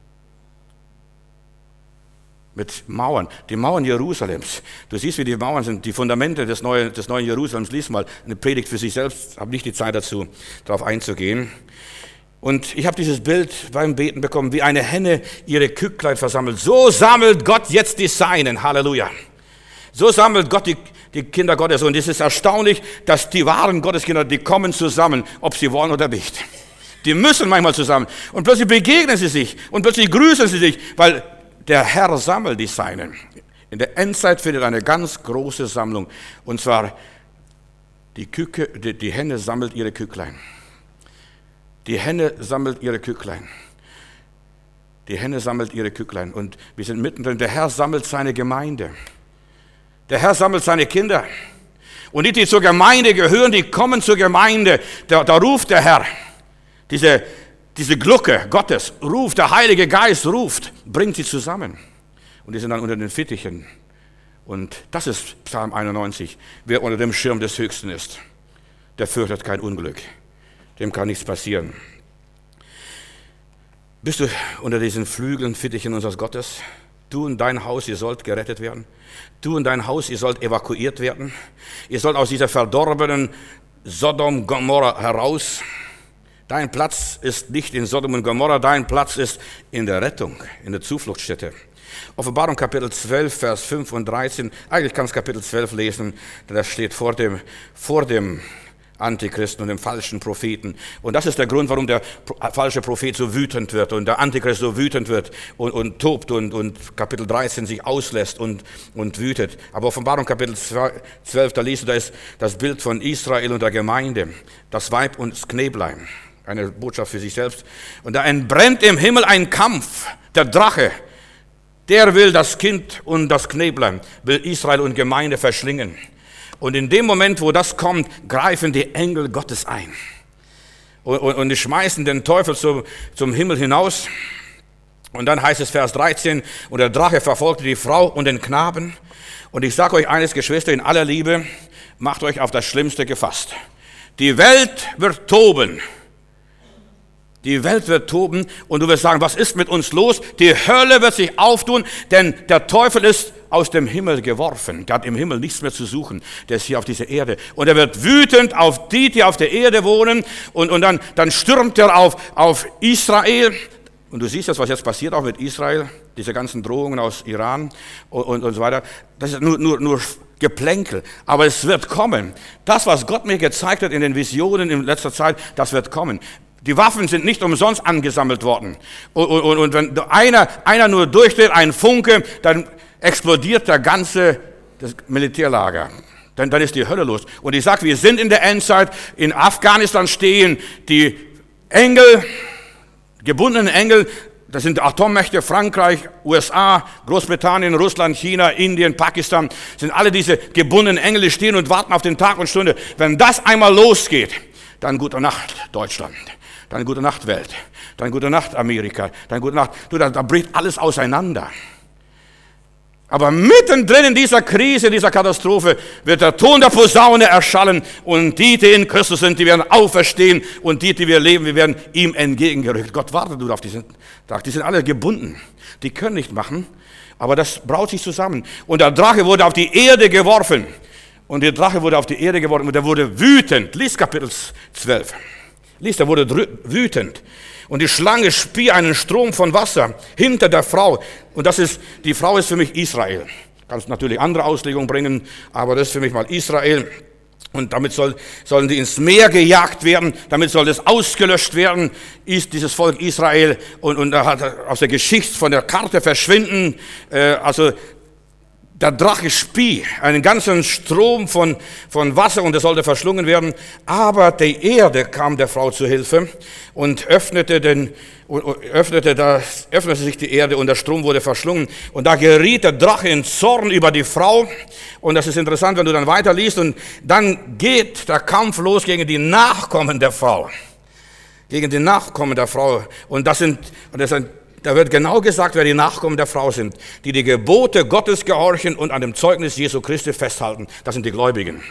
Mit Mauern, die Mauern Jerusalems. Du siehst, wie die Mauern sind, die Fundamente des neuen, des neuen Jerusalems. Lies mal eine Predigt für sich selbst, habe nicht die Zeit dazu, darauf einzugehen. Und ich habe dieses Bild beim Beten bekommen, wie eine Henne ihre Kücklein versammelt. So sammelt Gott jetzt die Seinen. Halleluja. So sammelt Gott die, die Kinder Gottes. Und es ist erstaunlich, dass die wahren Gotteskinder, die kommen zusammen, ob sie wollen oder nicht. Die müssen manchmal zusammen. Und plötzlich begegnen sie sich. Und plötzlich grüßen sie sich, weil der Herr sammelt die Seinen. In der Endzeit findet eine ganz große Sammlung. Und zwar, die, Kücke, die, die Henne sammelt ihre Kücklein. Die Henne sammelt ihre Kücklein. Die Henne sammelt ihre Kücklein. Und wir sind mittendrin. Der Herr sammelt seine Gemeinde. Der Herr sammelt seine Kinder. Und die, die zur Gemeinde gehören, die kommen zur Gemeinde. Da, da ruft der Herr. Diese, diese Glucke Gottes ruft, der Heilige Geist ruft, bringt sie zusammen. Und die sind dann unter den Fittichen. Und das ist Psalm einundneunzig. Wer unter dem Schirm des Höchsten ist, der fürchtet kein Unglück. Dem kann nichts passieren. Bist du unter diesen Flügeln, Fittichen unseres Gottes? Du und dein Haus, ihr sollt gerettet werden. Du und dein Haus, ihr sollt evakuiert werden. Ihr sollt aus dieser verdorbenen Sodom, Gomorra heraus. Dein Platz ist nicht in Sodom und Gomorra, dein Platz ist in der Rettung, in der Zufluchtsstätte. Offenbarung Kapitel zwölf, Vers fünf und dreizehn. Eigentlich kannst du Kapitel zwölf lesen, denn das steht vor dem, vor dem Antichristen und dem falschen Propheten. Und das ist der Grund, warum der falsche Prophet so wütend wird und der Antichrist so wütend wird und, und tobt und, und Kapitel dreizehn sich auslässt und, und wütet. Aber Offenbarung Kapitel zwölf, da liest du, da ist das Bild von Israel und der Gemeinde, das Weib und das Knäblein. Eine Botschaft für sich selbst. Und da entbrennt im Himmel ein Kampf. Der Drache, der will das Kind und das Knäblein, will Israel und Gemeinde verschlingen. Und in dem Moment, wo das kommt, greifen die Engel Gottes ein. Und, und, und die schmeißen den Teufel zum, zum Himmel hinaus. Und dann heißt es Vers dreizehn, und der Drache verfolgte die Frau und den Knaben. Und ich sage euch eines, Geschwister, in aller Liebe, macht euch auf das Schlimmste gefasst. Die Welt wird toben. Die Welt wird toben und du wirst sagen, was ist mit uns los? Die Hölle wird sich auftun, denn der Teufel ist aus dem Himmel geworfen. Der hat im Himmel nichts mehr zu suchen. Der ist hier auf dieser Erde. Und er wird wütend auf die, die auf der Erde wohnen. Und, und dann, dann stürmt er auf, auf Israel. Und du siehst das, was jetzt passiert auch mit Israel. Diese ganzen Drohungen aus Iran und, und, und so weiter. Das ist nur, nur, nur Geplänkel. Aber es wird kommen. Das, was Gott mir gezeigt hat in den Visionen in letzter Zeit, das wird kommen. Die Waffen sind nicht umsonst angesammelt worden. Und, und, und wenn einer, einer nur durchdreht, ein Funke, dann explodiert der ganze das Militärlager. Dann, dann ist die Hölle los. Und ich sage, wir sind in der Endzeit. In Afghanistan stehen die Engel, gebundenen Engel, das sind Atommächte, Frankreich, U S A, Großbritannien, Russland, China, Indien, Pakistan, sind alle diese gebundenen Engel, die stehen und warten auf den Tag und Stunde. Wenn das einmal losgeht, dann gute Nacht, Deutschland. Dann gute Nacht, Welt. Dann gute Nacht, Amerika. Dann gute Nacht. Du, da, da bricht alles auseinander. Aber mittendrin in dieser Krise, in dieser Katastrophe, wird der Ton der Posaune erschallen und die, die in Christus sind, die werden auferstehen und die, die wir leben, wir werden ihm entgegengerückt. Gott wartet nur auf diesen Tag. Die sind alle gebunden. Die können nicht machen, aber das braut sich zusammen. Und der Drache wurde auf die Erde geworfen. Und der Drache wurde auf die Erde geworfen und er wurde wütend. Lies Kapitel zwölf. Lies, er wurde wütend. Und die Schlange spie einen Strom von Wasser hinter der Frau. Und das ist, die Frau ist für mich Israel. Kannst natürlich andere Auslegungen bringen, aber das ist für mich mal Israel. Und damit soll, sollen die ins Meer gejagt werden, damit soll das ausgelöscht werden, ist dieses Volk Israel. Und, und er hat aus der Geschichte von der Karte verschwinden. Äh, also der Drache spie einen ganzen Strom von, von Wasser und er sollte verschlungen werden. Aber die Erde kam der Frau zu Hilfe und öffnete, den, öffnete, das, öffnete sich die Erde und der Strom wurde verschlungen. Und da geriet der Drache in Zorn über die Frau. Und das ist interessant, wenn du dann weiterliest. Und dann geht der Kampf los gegen die Nachkommen der Frau. Gegen die Nachkommen der Frau. Und das sind, und das sind Da wird genau gesagt, wer die Nachkommen der Frau sind, die die Gebote Gottes gehorchen und an dem Zeugnis Jesu Christi festhalten. Das sind die Gläubigen.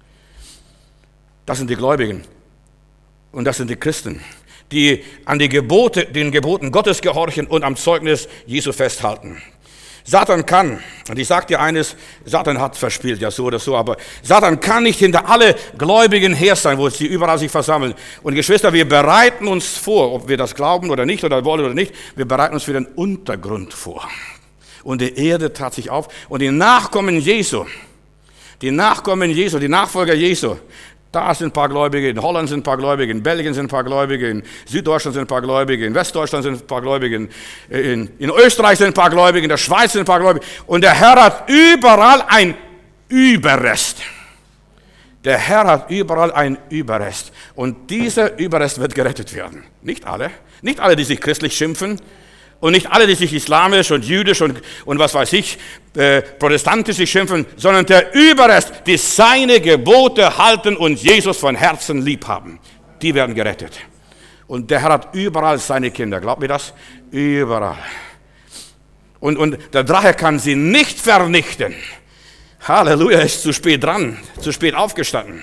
Das sind die Gläubigen. Und das sind die Christen, die an die Gebote, den Geboten Gottes gehorchen und am Zeugnis Jesu festhalten. Satan kann, und ich sage dir eines, Satan hat verspielt, ja so oder so, aber Satan kann nicht hinter alle Gläubigen her sein, wo sie überall sich versammeln. Und Geschwister, wir bereiten uns vor, ob wir das glauben oder nicht, oder wollen oder nicht, wir bereiten uns für den Untergrund vor. Und die Erde tat sich auf und die Nachkommen Jesu, die Nachkommen Jesu, die Nachfolger Jesu, da sind ein paar Gläubige, in Holland sind ein paar Gläubige, in Belgien sind ein paar Gläubige, in Süddeutschland sind ein paar Gläubige, in Westdeutschland sind ein paar Gläubige, in, in Österreich sind ein paar Gläubige, in der Schweiz sind ein paar Gläubige. Und der Herr hat überall ein Überrest. Der Herr hat überall ein Überrest. Und dieser Überrest wird gerettet werden. Nicht alle. Nicht alle, die sich christlich schimpfen. Und nicht alle, die sich islamisch und jüdisch und, und was weiß ich, äh, protestantisch sich schimpfen, sondern der Überrest, die seine Gebote halten und Jesus von Herzen lieb haben. Die werden gerettet. Und der Herr hat überall seine Kinder. Glaubt mir das? Überall. Und, und der Drache kann sie nicht vernichten. Halleluja, er ist zu spät dran, zu spät aufgestanden.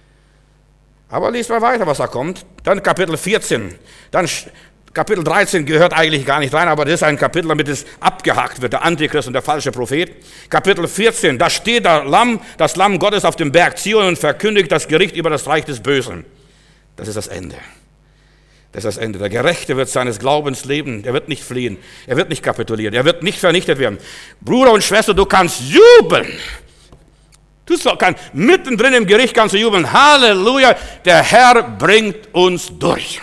Aber liest mal weiter, was da kommt. Dann Kapitel vierzehn. Dann Kapitel dreizehn gehört eigentlich gar nicht rein, aber das ist ein Kapitel, damit es abgehakt wird, der Antichrist und der falsche Prophet. Kapitel vierzehn, da steht der Lamm, das Lamm Gottes auf dem Berg Zion und verkündigt das Gericht über das Reich des Bösen. Das ist das Ende. Das ist das Ende. Der Gerechte wird seines Glaubens leben. Er wird nicht fliehen. Er wird nicht kapitulieren. Er wird nicht vernichtet werden. Bruder und Schwester, du kannst jubeln. Du kannst mittendrin im Gericht kannst du jubeln. Halleluja. Der Herr bringt uns durch.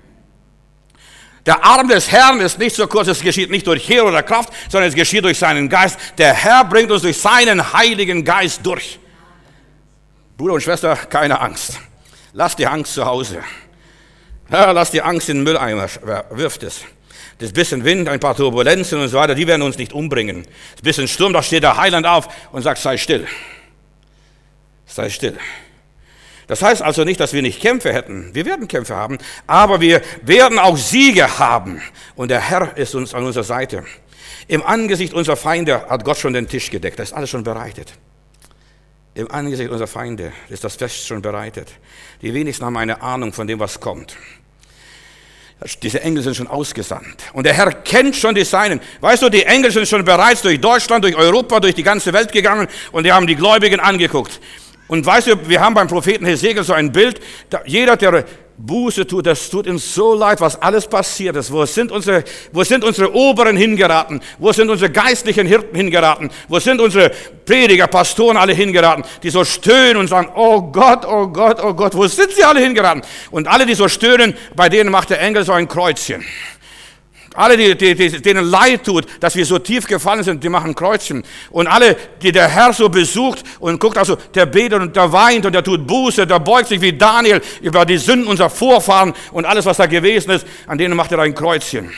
Der Arm des Herrn ist nicht so kurz, es geschieht nicht durch Heer oder Kraft, sondern es geschieht durch seinen Geist. Der Herr bringt uns durch seinen Heiligen Geist durch. Bruder und Schwester, keine Angst. Lass die Angst zu Hause. Ja, lass die Angst in den Mülleimer, wirft es. Das bisschen Wind, ein paar Turbulenzen und so weiter, die werden uns nicht umbringen. Das bisschen Sturm, da steht der Heiland auf und sagt, sei still. Sei still. Das heißt also nicht, dass wir nicht Kämpfe hätten. Wir werden Kämpfe haben, aber wir werden auch Siege haben. Und der Herr ist uns an unserer Seite. Im Angesicht unserer Feinde hat Gott schon den Tisch gedeckt. Das ist alles schon bereitet. Im Angesicht unserer Feinde ist das Fest schon bereitet. Die wenigsten haben eine Ahnung von dem, was kommt. Diese Engel sind schon ausgesandt. Und der Herr kennt schon die Seinen. Weißt du, die Engel sind schon bereits durch Deutschland, durch Europa, durch die ganze Welt gegangen und die haben die Gläubigen angeguckt. Und weißt du, wir haben beim Propheten Hesekiel so ein Bild, da jeder, der Buße tut, das tut ihm so leid, was alles passiert ist. Wo sind unsere, wo sind unsere Oberen hingeraten? Wo sind unsere geistlichen Hirten hingeraten? Wo sind unsere Prediger, Pastoren alle hingeraten, die so stöhnen und sagen, oh Gott, oh Gott, oh Gott, wo sind sie alle hingeraten? Und alle, die so stöhnen, bei denen macht der Engel so ein Kreuzchen. Alle, die, die, die, denen leid tut, dass wir so tief gefallen sind, die machen Kreuzchen. Und alle, die der Herr so besucht und guckt, also der betet und der weint und der tut Buße, der beugt sich wie Daniel über die Sünden unserer Vorfahren und alles, was da gewesen ist, an denen macht er ein Kreuzchen.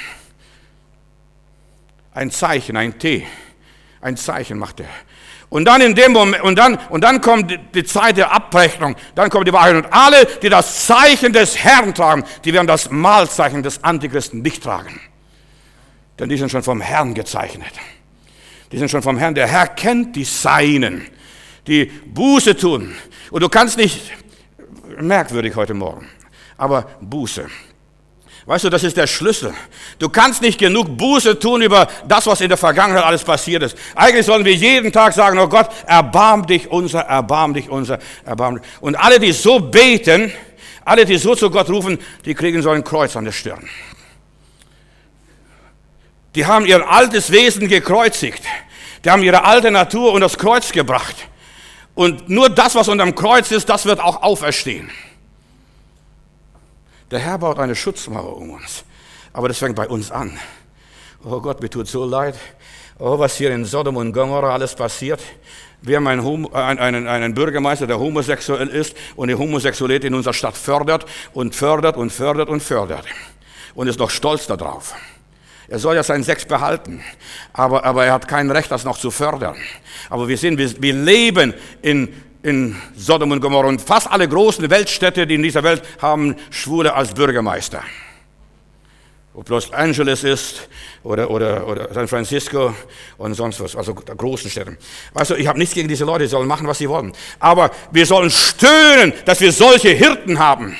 Ein Zeichen, ein T. Ein Zeichen macht er. Und dann in dem Moment, und dann, und dann kommt die Zeit der Abrechnung, dann kommt die Wahrheit. Und alle, die das Zeichen des Herrn tragen, die werden das Mahlzeichen des Antichristen nicht tragen. Denn die sind schon vom Herrn gezeichnet. Die sind schon vom Herrn. Der Herr kennt die Seinen, die Buße tun. Und du kannst nicht, merkwürdig heute Morgen, aber Buße. Weißt du, das ist der Schlüssel. Du kannst nicht genug Buße tun über das, was in der Vergangenheit alles passiert ist. Eigentlich sollen wir jeden Tag sagen, oh Gott, erbarm dich unser, erbarm dich unser, erbarm dich. Und alle, die so beten, alle, die so zu Gott rufen, die kriegen so ein Kreuz an der Stirn. Die haben ihr altes Wesen gekreuzigt. Die haben ihre alte Natur unter das Kreuz gebracht. Und nur das, was unter dem Kreuz ist, das wird auch auferstehen. Der Herr baut eine Schutzmauer um uns. Aber das fängt bei uns an. Oh Gott, mir tut so leid. Oh, was hier in Sodom und Gomorra alles passiert. Wir haben einen, Homo, einen, einen Bürgermeister, der homosexuell ist und die Homosexualität in unserer Stadt fördert und fördert und fördert und fördert. Und ist noch stolz darauf. Er soll ja seinen Sex behalten, aber, aber er hat kein Recht, das noch zu fördern. Aber wir sehen, wir, wir leben in, in Sodom und Gomorra und fast alle großen Weltstädte, die in dieser Welt haben Schwule als Bürgermeister. Ob Los Angeles ist oder, oder, oder San Francisco und sonst was, also großen Städten. Weißt du, ich habe nichts gegen diese Leute, die sollen machen, was sie wollen. Aber wir sollen stöhnen, dass wir solche Hirten haben.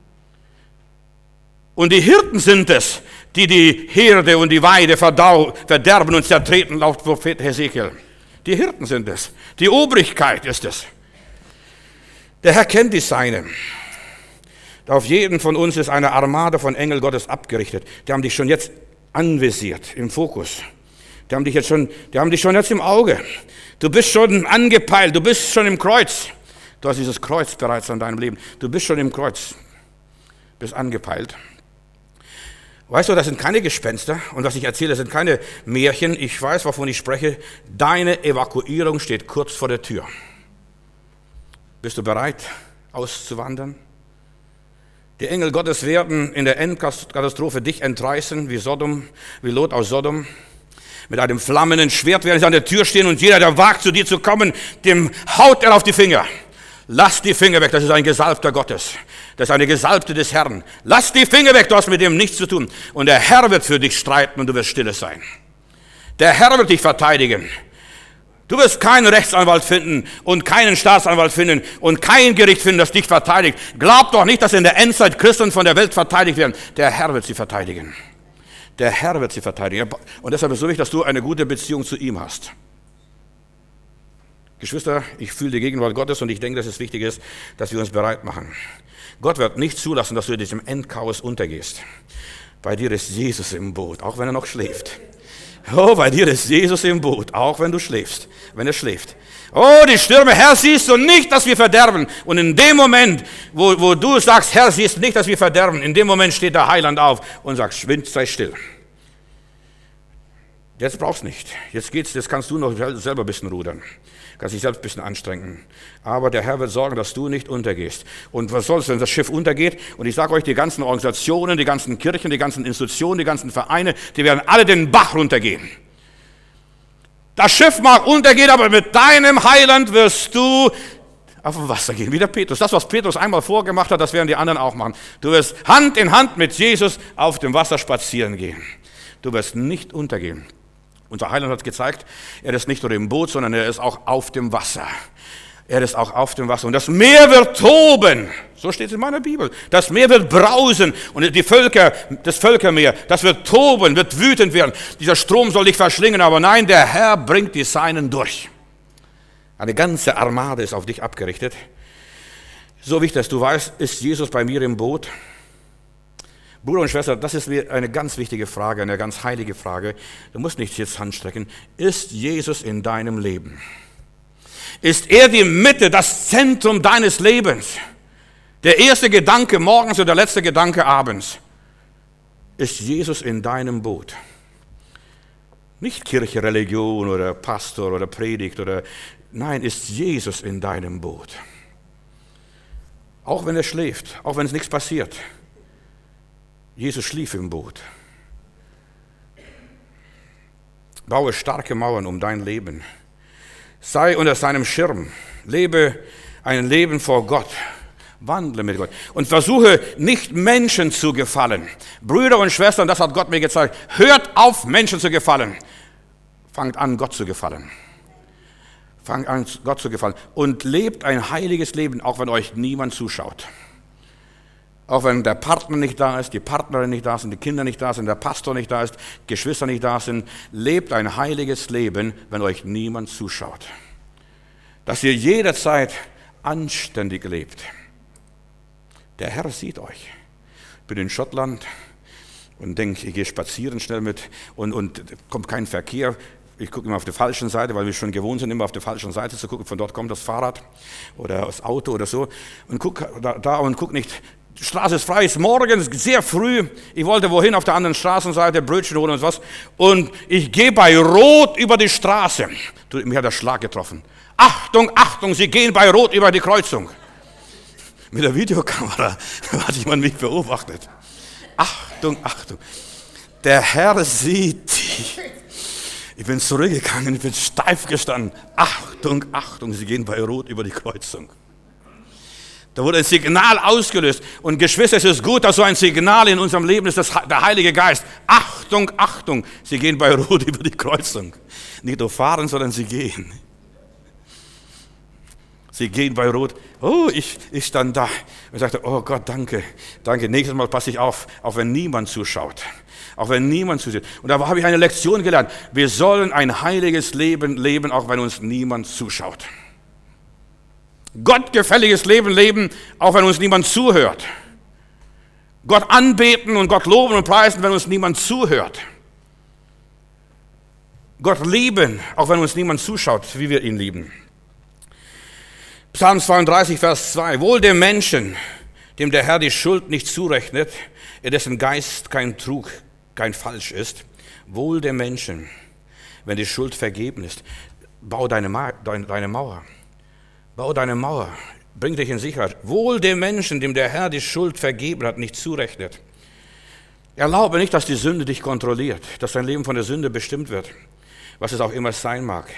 Und die Hirten sind es, die die Herde und die Weide verdau, verderben und zertreten, laut Prophet Hesekiel. Die Hirten sind es. Die Obrigkeit ist es. Der Herr kennt die Seinen. Auf jeden von uns ist eine Armade von Engel Gottes abgerichtet. Die haben dich schon jetzt anvisiert, im Fokus. Die haben dich jetzt schon, die haben dich schon jetzt im Auge. Du bist schon angepeilt, du bist schon im Kreuz. Du hast dieses Kreuz bereits an deinem Leben. Du bist schon im Kreuz, bist angepeilt. Weißt du, das sind keine Gespenster und was ich erzähle, das sind keine Märchen. Ich weiß, wovon ich spreche. Deine Evakuierung steht kurz vor der Tür. Bist du bereit, auszuwandern? Die Engel Gottes werden in der Endkatastrophe dich entreißen, wie Sodom, wie Lot aus Sodom. Mit einem flammenden Schwert werden sie an der Tür stehen und jeder, der wagt, zu dir zu kommen, dem haut er auf die Finger. Lass die Finger weg, das ist ein Gesalbter Gottes. Das ist eine Gesalbte des Herrn. Lass die Finger weg, du hast mit dem nichts zu tun. Und der Herr wird für dich streiten und du wirst stille sein. Der Herr wird dich verteidigen. Du wirst keinen Rechtsanwalt finden und keinen Staatsanwalt finden und kein Gericht finden, das dich verteidigt. Glaub doch nicht, dass in der Endzeit Christen von der Welt verteidigt werden. Der Herr wird sie verteidigen. Der Herr wird sie verteidigen. Und deshalb ist es so wichtig, dass du eine gute Beziehung zu ihm hast. Geschwister, ich fühle die Gegenwart Gottes und ich denke, dass es wichtig ist, dass wir uns bereit machen. Gott wird nicht zulassen, dass du in diesem Endchaos untergehst. Bei dir ist Jesus im Boot, auch wenn er noch schläft. Oh, bei dir ist Jesus im Boot, auch wenn du schläfst, wenn er schläft. Oh, die Stürme, Herr, siehst du nicht, dass wir verderben. Und in dem Moment, wo, wo du sagst, Herr, siehst du nicht, dass wir verderben, in dem Moment steht der Heiland auf und sagt, Wind, sei still. Jetzt brauchst du nicht. Jetzt geht's, jetzt kannst du noch selber ein bisschen rudern. Kannst dich selbst ein bisschen anstrengen. Aber der Herr wird sorgen, dass du nicht untergehst. Und was soll's, wenn das Schiff untergeht? Und ich sage euch, die ganzen Organisationen, die ganzen Kirchen, die ganzen Institutionen, die ganzen Vereine, die werden alle den Bach runtergehen. Das Schiff mag untergehen, aber mit deinem Heiland wirst du auf dem Wasser gehen. Wie der Petrus. Das, was Petrus einmal vorgemacht hat, das werden die anderen auch machen. Du wirst Hand in Hand mit Jesus auf dem Wasser spazieren gehen. Du wirst nicht untergehen. Unser Heiland hat gezeigt, er ist nicht nur im Boot, sondern er ist auch auf dem Wasser. Er ist auch auf dem Wasser. Und das Meer wird toben. So steht es in meiner Bibel. Das Meer wird brausen. Und die Völker, das Völkermeer, das wird toben, wird wütend werden. Dieser Strom soll dich verschlingen. Aber nein, der Herr bringt die Seinen durch. Eine ganze Armade ist auf dich abgerichtet. So wichtig, dass du weißt, ist Jesus bei mir im Boot? Bruder und Schwester, das ist mir eine ganz wichtige Frage, eine ganz heilige Frage. Du musst nicht jetzt Hand strecken. Ist Jesus in deinem Leben? Ist er die Mitte, das Zentrum deines Lebens? Der erste Gedanke morgens oder der letzte Gedanke abends? Ist Jesus in deinem Boot? Nicht Kirche, Religion oder Pastor oder Predigt oder... Nein, ist Jesus in deinem Boot? Auch wenn er schläft, auch wenn es nichts passiert. Jesus schlief im Boot. Baue starke Mauern um dein Leben. Sei unter seinem Schirm. Lebe ein Leben vor Gott. Wandle mit Gott. Und versuche nicht Menschen zu gefallen. Brüder und Schwestern, das hat Gott mir gezeigt. Hört auf, Menschen zu gefallen. Fangt an, Gott zu gefallen. Fangt an, Gott zu gefallen. Und lebt ein heiliges Leben, auch wenn euch niemand zuschaut. Auch wenn der Partner nicht da ist, die Partnerin nicht da sind, die Kinder nicht da sind, der Pastor nicht da ist, Geschwister nicht da sind, lebt ein heiliges Leben, wenn euch niemand zuschaut. Dass ihr jederzeit anständig lebt. Der Herr sieht euch. Ich bin in Schottland und denke, ich gehe spazieren schnell mit und, und kommt kein Verkehr. Ich gucke immer auf der falschen Seite, weil wir schon gewohnt sind, immer auf der falschen Seite zu gucken. Von dort kommt das Fahrrad oder das Auto oder so. Und gucke da, da und gucke nicht Die Straße ist frei, ist morgens sehr früh. Ich wollte wohin auf der anderen Straßenseite, Brötchen holen und was. Und ich gehe bei Rot über die Straße. Du, mich hat der Schlag getroffen. Achtung, Achtung, Sie gehen bei Rot über die Kreuzung. Mit der Videokamera hat jemand mich beobachtet. Achtung, Achtung. Der Herr sieht dich. Ich bin zurückgegangen, ich bin steif gestanden. Achtung, Achtung, Sie gehen bei Rot über die Kreuzung. Da wurde ein Signal ausgelöst. Und Geschwister, es ist gut, dass so ein Signal in unserem Leben ist, das, der Heilige Geist. Achtung, Achtung, Sie gehen bei Rot über die Kreuzung. Nicht nur fahren, sondern Sie gehen. Sie gehen bei Rot. Oh, ich, ich stand da und sagte, oh Gott, danke, danke. Nächstes Mal passe ich auf, auch wenn niemand zuschaut. Auch wenn niemand zuschaut. Und da habe ich eine Lektion gelernt. Wir sollen ein heiliges Leben leben, auch wenn uns niemand zuschaut. Gottgefälliges Leben leben, auch wenn uns niemand zuhört. Gott anbeten und Gott loben und preisen, wenn uns niemand zuhört. Gott lieben, auch wenn uns niemand zuschaut, wie wir ihn lieben. Psalm zweiunddreißig, Vers zwei. Wohl dem Menschen, dem der Herr die Schuld nicht zurechnet, in dessen Geist kein Trug, kein Falsch ist. Wohl dem Menschen, wenn die Schuld vergeben ist. Bau deine, Ma- deine, deine Mauer. Bau deine Mauer, bring dich in Sicherheit. Wohl dem Menschen, dem der Herr die Schuld vergeben hat, nicht zurechnet. Erlaube nicht, dass die Sünde dich kontrolliert, dass dein Leben von der Sünde bestimmt wird, was es auch immer sein mag.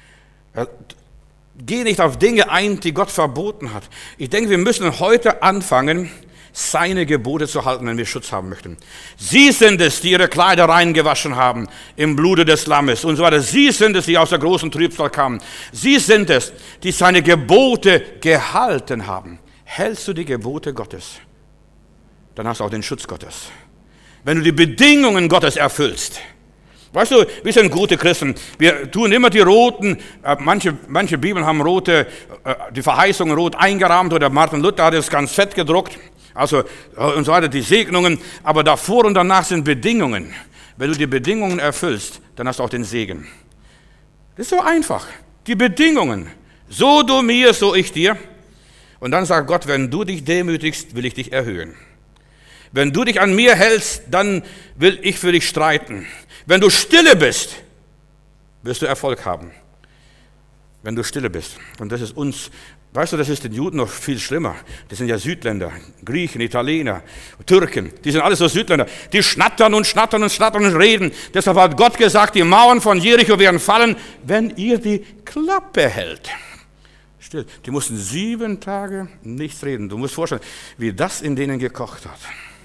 Geh nicht auf Dinge ein, die Gott verboten hat. Ich denke, wir müssen heute anfangen, seine Gebote zu halten, wenn wir Schutz haben möchten. Sie sind es, die ihre Kleider reingewaschen haben im Blute des Lammes und so weiter. Sie sind es, die aus der großen Trübsal kamen. Sie sind es, die seine Gebote gehalten haben. Hältst du die Gebote Gottes, dann hast du auch den Schutz Gottes. Wenn du die Bedingungen Gottes erfüllst. Weißt du, wir sind gute Christen. Wir tun immer die roten, äh, manche, manche Bibeln haben rote, äh, die Verheißungen rot eingerahmt oder Martin Luther hat es ganz fett gedruckt. Also und so weiter, die Segnungen, aber davor und danach sind Bedingungen. Wenn du die Bedingungen erfüllst, dann hast du auch den Segen. Das ist so einfach. Die Bedingungen. So du mir, so ich dir. Und dann sagt Gott, wenn du dich demütigst, will ich dich erhöhen. Wenn du dich an mir hältst, dann will ich für dich streiten. Wenn du stille bist, wirst du Erfolg haben. Wenn du stille bist. Und das ist uns, weißt du, das ist den Juden noch viel schlimmer. Das sind ja Südländer, Griechen, Italiener, Türken. Die sind alles so Südländer. Die schnattern und schnattern und schnattern und reden. Deshalb hat Gott gesagt, die Mauern von Jericho werden fallen, wenn ihr die Klappe hält. Still. Die mussten sieben Tage nichts reden. Du musst vorstellen, wie das in denen gekocht hat.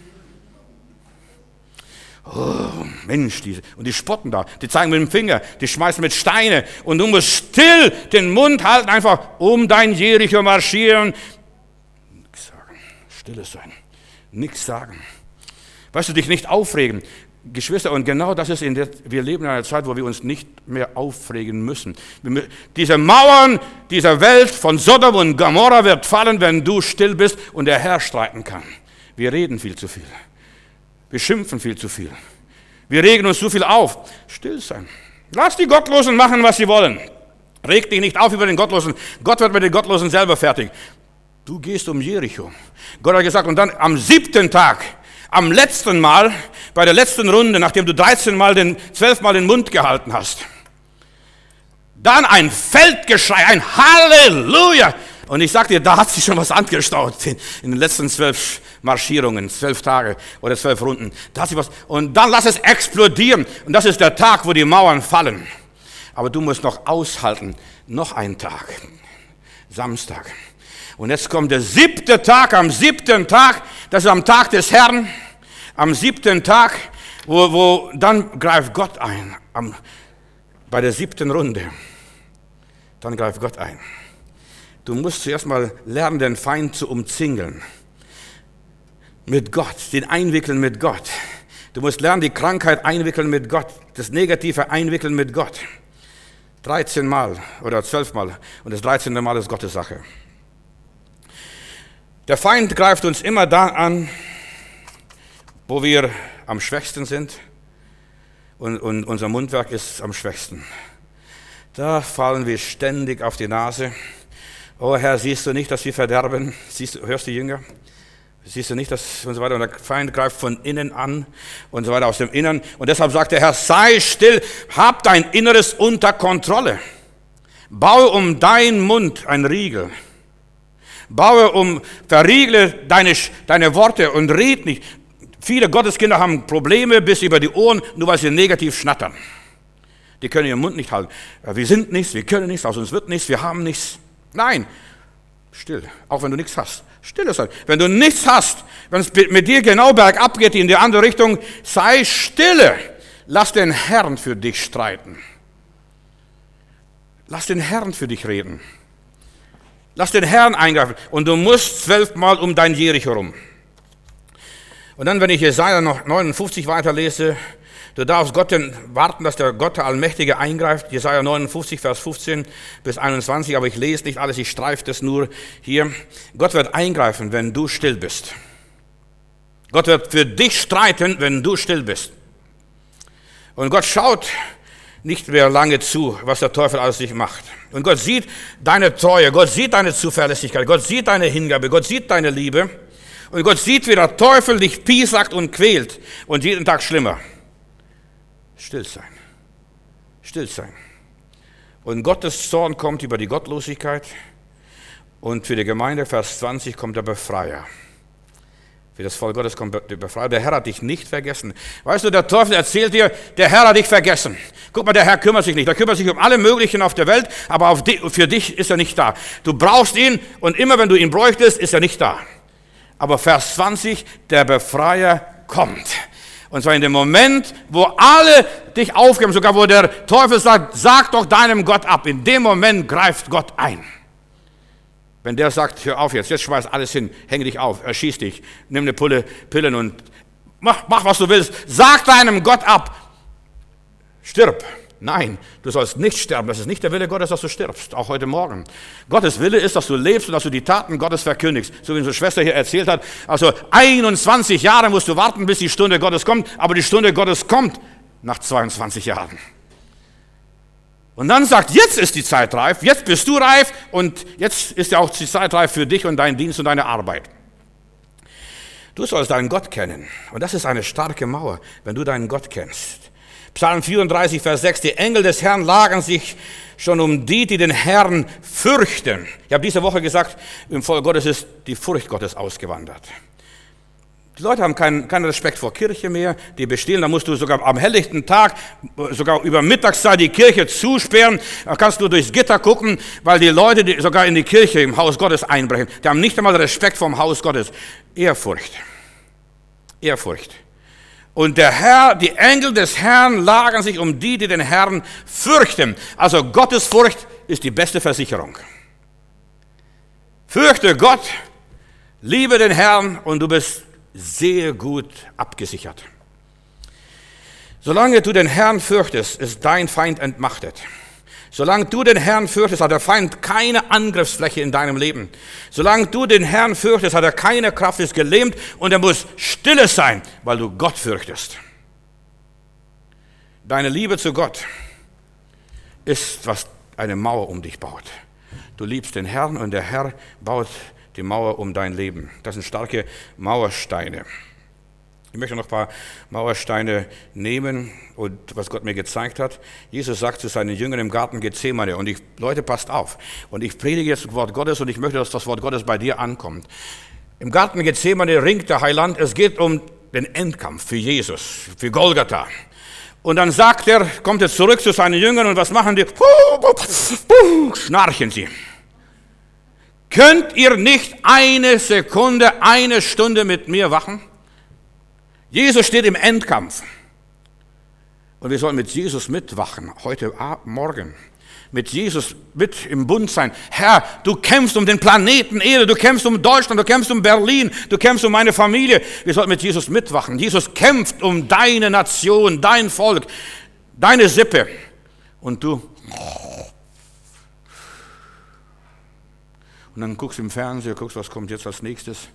Oh, Mensch, die, und die spotten da, die zeigen mit dem Finger, die schmeißen mit Steine und du musst still den Mund halten, einfach um dein Jericho marschieren. Nichts sagen, stille sein, nichts sagen. Weißt du, dich nicht aufregen. Geschwister, und genau das ist, in der, wir leben in einer Zeit, wo wir uns nicht mehr aufregen müssen. Wir, diese Mauern dieser Welt von Sodom und Gomorra wird fallen, wenn du still bist und der Herr streiten kann. Wir reden viel zu viel. Wir schimpfen viel zu viel. Wir regen uns zu viel auf. Still sein. Lass die Gottlosen machen, was sie wollen. Reg dich nicht auf über den Gottlosen. Gott wird mit den Gottlosen selber fertig. Du gehst um Jericho. Gott hat gesagt, und dann am siebten Tag, am letzten Mal, bei der letzten Runde, nachdem du dreizehn Mal den, zwölf Mal den Mund gehalten hast, dann ein Feldgeschrei, ein Halleluja. Und ich sag dir, da hat sich schon was angestaut in, in den letzten zwölf Marschierungen, zwölf Tage oder zwölf Runden. Da hat sich was, und dann lass es explodieren. Und das ist der Tag, wo die Mauern fallen. Aber du musst noch aushalten, noch einen Tag, Samstag. Und jetzt kommt der siebte Tag, am siebten Tag, das ist am Tag des Herrn, am siebten Tag, wo, wo dann greift Gott ein, am, bei der siebten Runde. Dann greift Gott ein. Du musst zuerst mal lernen, den Feind zu umzingeln. Mit Gott, den einwickeln mit Gott. Du musst lernen, die Krankheit einwickeln mit Gott, das Negative einwickeln mit Gott. dreizehn Mal oder zwölf Mal. Und das dreizehnte Mal ist Gottes Sache. Der Feind greift uns immer da an, wo wir am schwächsten sind. Und, und unser Mundwerk ist am schwächsten. Da fallen wir ständig auf die Nase. Oh Herr, siehst du nicht, dass wir verderben? Siehst du, hörst du Jünger? Siehst du nicht, dass und so weiter. Und der Feind greift von innen an und so weiter aus dem Innern. Und deshalb sagt der Herr, sei still, hab dein Inneres unter Kontrolle. Baue um deinen Mund ein Riegel. Baue um, verriegle deine, deine Worte und red nicht. Viele Gotteskinder haben Probleme bis über die Ohren, nur weil sie negativ schnattern. Die können ihren Mund nicht halten. Wir sind nichts, wir können nichts, aus uns wird nichts, wir haben nichts. Nein, still, auch wenn du nichts hast. Stille sein. Wenn du nichts hast, wenn es mit dir genau bergab geht, in die andere Richtung, sei stille. Lass den Herrn für dich streiten. Lass den Herrn für dich reden. Lass den Herrn eingreifen. Und du musst zwölfmal um dein Jericho herum. Und dann, wenn ich Jesaja noch neunundfünfzig weiterlese, du darfst Gott denn warten, dass der Gott der Allmächtige eingreift. Jesaja neunundfünfzig, Vers fünfzehn bis einundzwanzig, aber ich lese nicht alles, ich streife das nur hier. Gott wird eingreifen, wenn du still bist. Gott wird für dich streiten, wenn du still bist. Und Gott schaut nicht mehr lange zu, was der Teufel alles sich macht. Und Gott sieht deine Treue, Gott sieht deine Zuverlässigkeit, Gott sieht deine Hingabe, Gott sieht deine Liebe. Und Gott sieht, wie der Teufel dich piesackt und quält und jeden Tag schlimmer. Still sein. Still sein. Und Gottes Zorn kommt über die Gottlosigkeit und für die Gemeinde, Vers zwanzig, kommt der Befreier. Für das Volk Gottes kommt der Befreier. Der Herr hat dich nicht vergessen. Weißt du, der Teufel erzählt dir, der Herr hat dich vergessen. Guck mal, der Herr kümmert sich nicht. Er kümmert sich um alle Möglichen auf der Welt, aber auf die, für dich ist er nicht da. Du brauchst ihn und immer wenn du ihn bräuchtest, ist er nicht da. Aber Vers zwanzig, der Befreier kommt. Und zwar in dem Moment, wo alle dich aufgeben, sogar wo der Teufel sagt, sag doch deinem Gott ab. In dem Moment greift Gott ein. Wenn der sagt, hör auf jetzt, jetzt schmeiß alles hin, hänge dich auf, erschieß dich, nimm eine Pulle Pillen und mach, mach, was du willst. Sag deinem Gott ab, stirb. Nein, du sollst nicht sterben. Das ist nicht der Wille Gottes, dass du stirbst, auch heute Morgen. Gottes Wille ist, dass du lebst und dass du die Taten Gottes verkündigst. So wie unsere Schwester hier erzählt hat. Also einundzwanzig Jahre musst du warten, bis die Stunde Gottes kommt. Aber die Stunde Gottes kommt nach zweiundzwanzig Jahren. Und dann sagt, jetzt ist die Zeit reif, jetzt bist du reif und jetzt ist ja auch die Zeit reif für dich und deinen Dienst und deine Arbeit. Du sollst deinen Gott kennen. Und das ist eine starke Mauer, wenn du deinen Gott kennst. Psalm vierunddreißig, Vers sechs, die Engel des Herrn lagern sich schon um die, die den Herrn fürchten. Ich habe diese Woche gesagt, im Volk Gottes ist die Furcht Gottes ausgewandert. Die Leute haben keinen, keinen Respekt vor Kirche mehr, die bestehlen, da musst du sogar am helllichten Tag, sogar über Mittagszeit die Kirche zusperren, da kannst du durchs Gitter gucken, weil die Leute die sogar in die Kirche im Haus Gottes einbrechen. Die haben nicht einmal Respekt vor dem Haus Gottes. Ehrfurcht. Ehrfurcht. Und der Herr, die Engel des Herrn lagern sich um die, die den Herrn fürchten. Also Gottes Furcht ist die beste Versicherung. Fürchte Gott, liebe den Herrn und du bist sehr gut abgesichert. Solange du den Herrn fürchtest, ist dein Feind entmachtet. Solange du den Herrn fürchtest, hat der Feind keine Angriffsfläche in deinem Leben. Solange du den Herrn fürchtest, hat er keine Kraft, ist gelähmt und er muss stille sein, weil du Gott fürchtest. Deine Liebe zu Gott ist, was eine Mauer um dich baut. Du liebst den Herrn und der Herr baut die Mauer um dein Leben. Das sind starke Mauersteine. Ich möchte noch ein paar Mauersteine nehmen und was Gott mir gezeigt hat. Jesus sagt zu seinen Jüngern im Garten Gethsemane und ich, Leute, passt auf. Und ich predige jetzt das Wort Gottes und ich möchte, dass das Wort Gottes bei dir ankommt. Im Garten Gethsemane ringt der Heiland, es geht um den Endkampf für Jesus, für Golgatha. Und dann sagt er, kommt er zurück zu seinen Jüngern und was machen die? Schnarchen sie. Könnt ihr nicht eine Sekunde, eine Stunde mit mir wachen? Jesus steht im Endkampf. Und wir sollen mit Jesus mitwachen, heute Morgen. Mit Jesus mit im Bund sein. Herr, du kämpfst um den Planeten Erde, du kämpfst um Deutschland, du kämpfst um Berlin, du kämpfst um meine Familie. Wir sollten mit Jesus mitwachen. Jesus kämpft um deine Nation, dein Volk, deine Sippe. Und du... Und dann guckst du im Fernseher, guckst, was kommt jetzt als nächstes.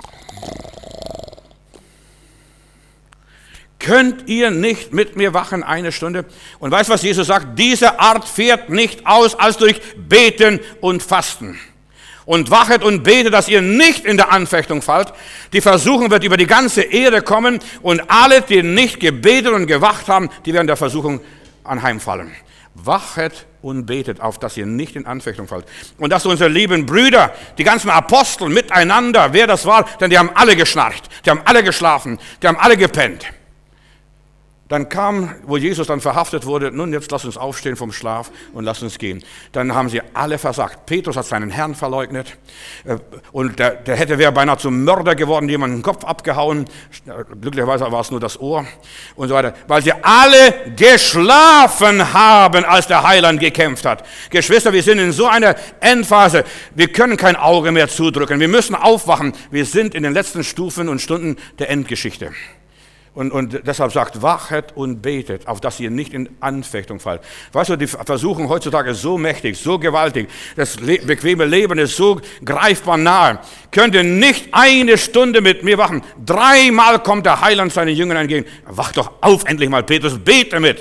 Könnt ihr nicht mit mir wachen eine Stunde? Und weißt du, was Jesus sagt? Diese Art fährt nicht aus als durch Beten und Fasten. Und wachet und betet, dass ihr nicht in der Anfechtung fallt. Die Versuchung wird über die ganze Erde kommen und alle, die nicht gebetet und gewacht haben, die werden der Versuchung anheimfallen. Wachet und betet, auf dass ihr nicht in Anfechtung fallt. Und dass unsere lieben Brüder, die ganzen Apostel miteinander, wer das war, denn die haben alle geschnarcht, die haben alle geschlafen, die haben alle gepennt. Dann kam, wo Jesus dann verhaftet wurde, nun jetzt lass uns aufstehen vom Schlaf und lass uns gehen. Dann haben sie alle versagt. Petrus hat seinen Herrn verleugnet und der, der hätte wäre beinahe zum Mörder geworden, jemanden den Kopf abgehauen. Glücklicherweise war es nur das Ohr und so weiter. Weil sie alle geschlafen haben, als der Heiland gekämpft hat. Geschwister, wir sind in so einer Endphase. Wir können kein Auge mehr zudrücken. Wir müssen aufwachen. Wir sind in den letzten Stufen und Stunden der Endgeschichte. Und, und deshalb sagt, wachet und betet, auf dass ihr nicht in Anfechtung fallt. Weißt du, die Versuchung heutzutage ist so mächtig, so gewaltig. Das le- bequeme Leben ist so greifbar nahe. Könnt ihr nicht eine Stunde mit mir wachen? Dreimal kommt der Heiland seinen Jüngern entgegen. Wach doch auf, endlich mal, Petrus, bete mit.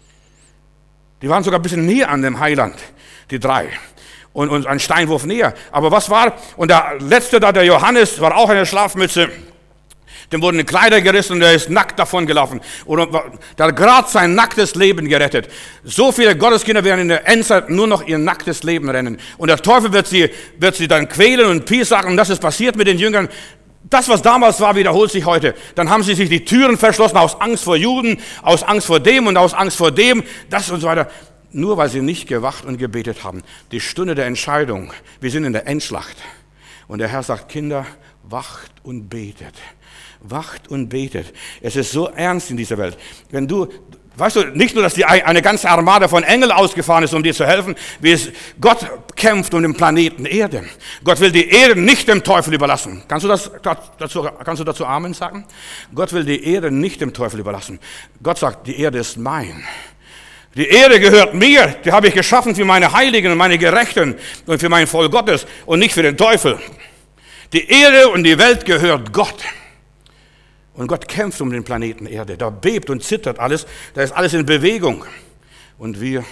Die waren sogar ein bisschen näher an dem Heiland, die drei. Und, und ein Steinwurf näher. Aber was war? Und der letzte da, der Johannes, war auch eine Schlafmütze. Dem wurden die Kleider gerissen und er ist nackt davon gelaufen. Und der hat gerade sein nacktes Leben gerettet. So viele Gotteskinder werden in der Endzeit nur noch ihr nacktes Leben rennen. Und der Teufel wird sie, wird sie dann quälen und piesacken. Und das ist passiert mit den Jüngern. Das, was damals war, wiederholt sich heute. Dann haben sie sich die Türen verschlossen aus Angst vor Juden, aus Angst vor dem und aus Angst vor dem, das und so weiter. Nur weil sie nicht gewacht und gebetet haben. Die Stunde der Entscheidung. Wir sind in der Endschlacht. Und der Herr sagt, Kinder, wacht und betet. Wacht und betet. Es ist so ernst in dieser Welt. Wenn du, weißt du, nicht nur, dass die, eine ganze Armada von Engeln ausgefahren ist, um dir zu helfen, wie es Gott kämpft um den Planeten Erde. Gott will die Erde nicht dem Teufel überlassen. Kannst du das dazu, kannst du dazu Amen sagen? Gott will die Erde nicht dem Teufel überlassen. Gott sagt, die Erde ist mein. Die Erde gehört mir. Die habe ich geschaffen für meine Heiligen und meine Gerechten und für mein Volk Gottes und nicht für den Teufel. Die Erde und die Welt gehört Gott. Und Gott kämpft um den Planeten Erde. Da bebt und zittert alles. Da ist alles in Bewegung. Und wir,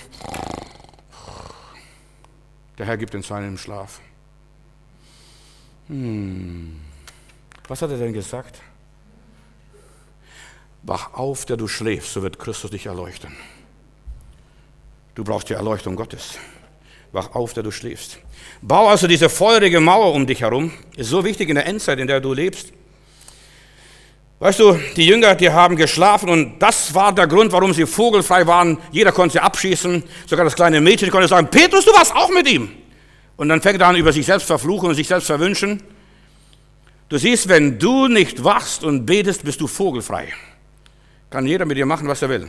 der Herr gibt uns seinen Schlaf. Hm. Was hat er denn gesagt? Wach auf, der du schläfst, so wird Christus dich erleuchten. Du brauchst die Erleuchtung Gottes. Wach auf, der du schläfst. Bau also diese feurige Mauer um dich herum. Ist so wichtig in der Endzeit, in der du lebst. Weißt du, die Jünger, die haben geschlafen und das war der Grund, warum sie vogelfrei waren. Jeder konnte sie abschießen, sogar das kleine Mädchen konnte sagen, Petrus, du warst auch mit ihm. Und dann fängt er an, über sich selbst verfluchen und sich selbst verwünschen. Du siehst, wenn du nicht wachst und betest, bist du vogelfrei. Kann jeder mit dir machen, was er will.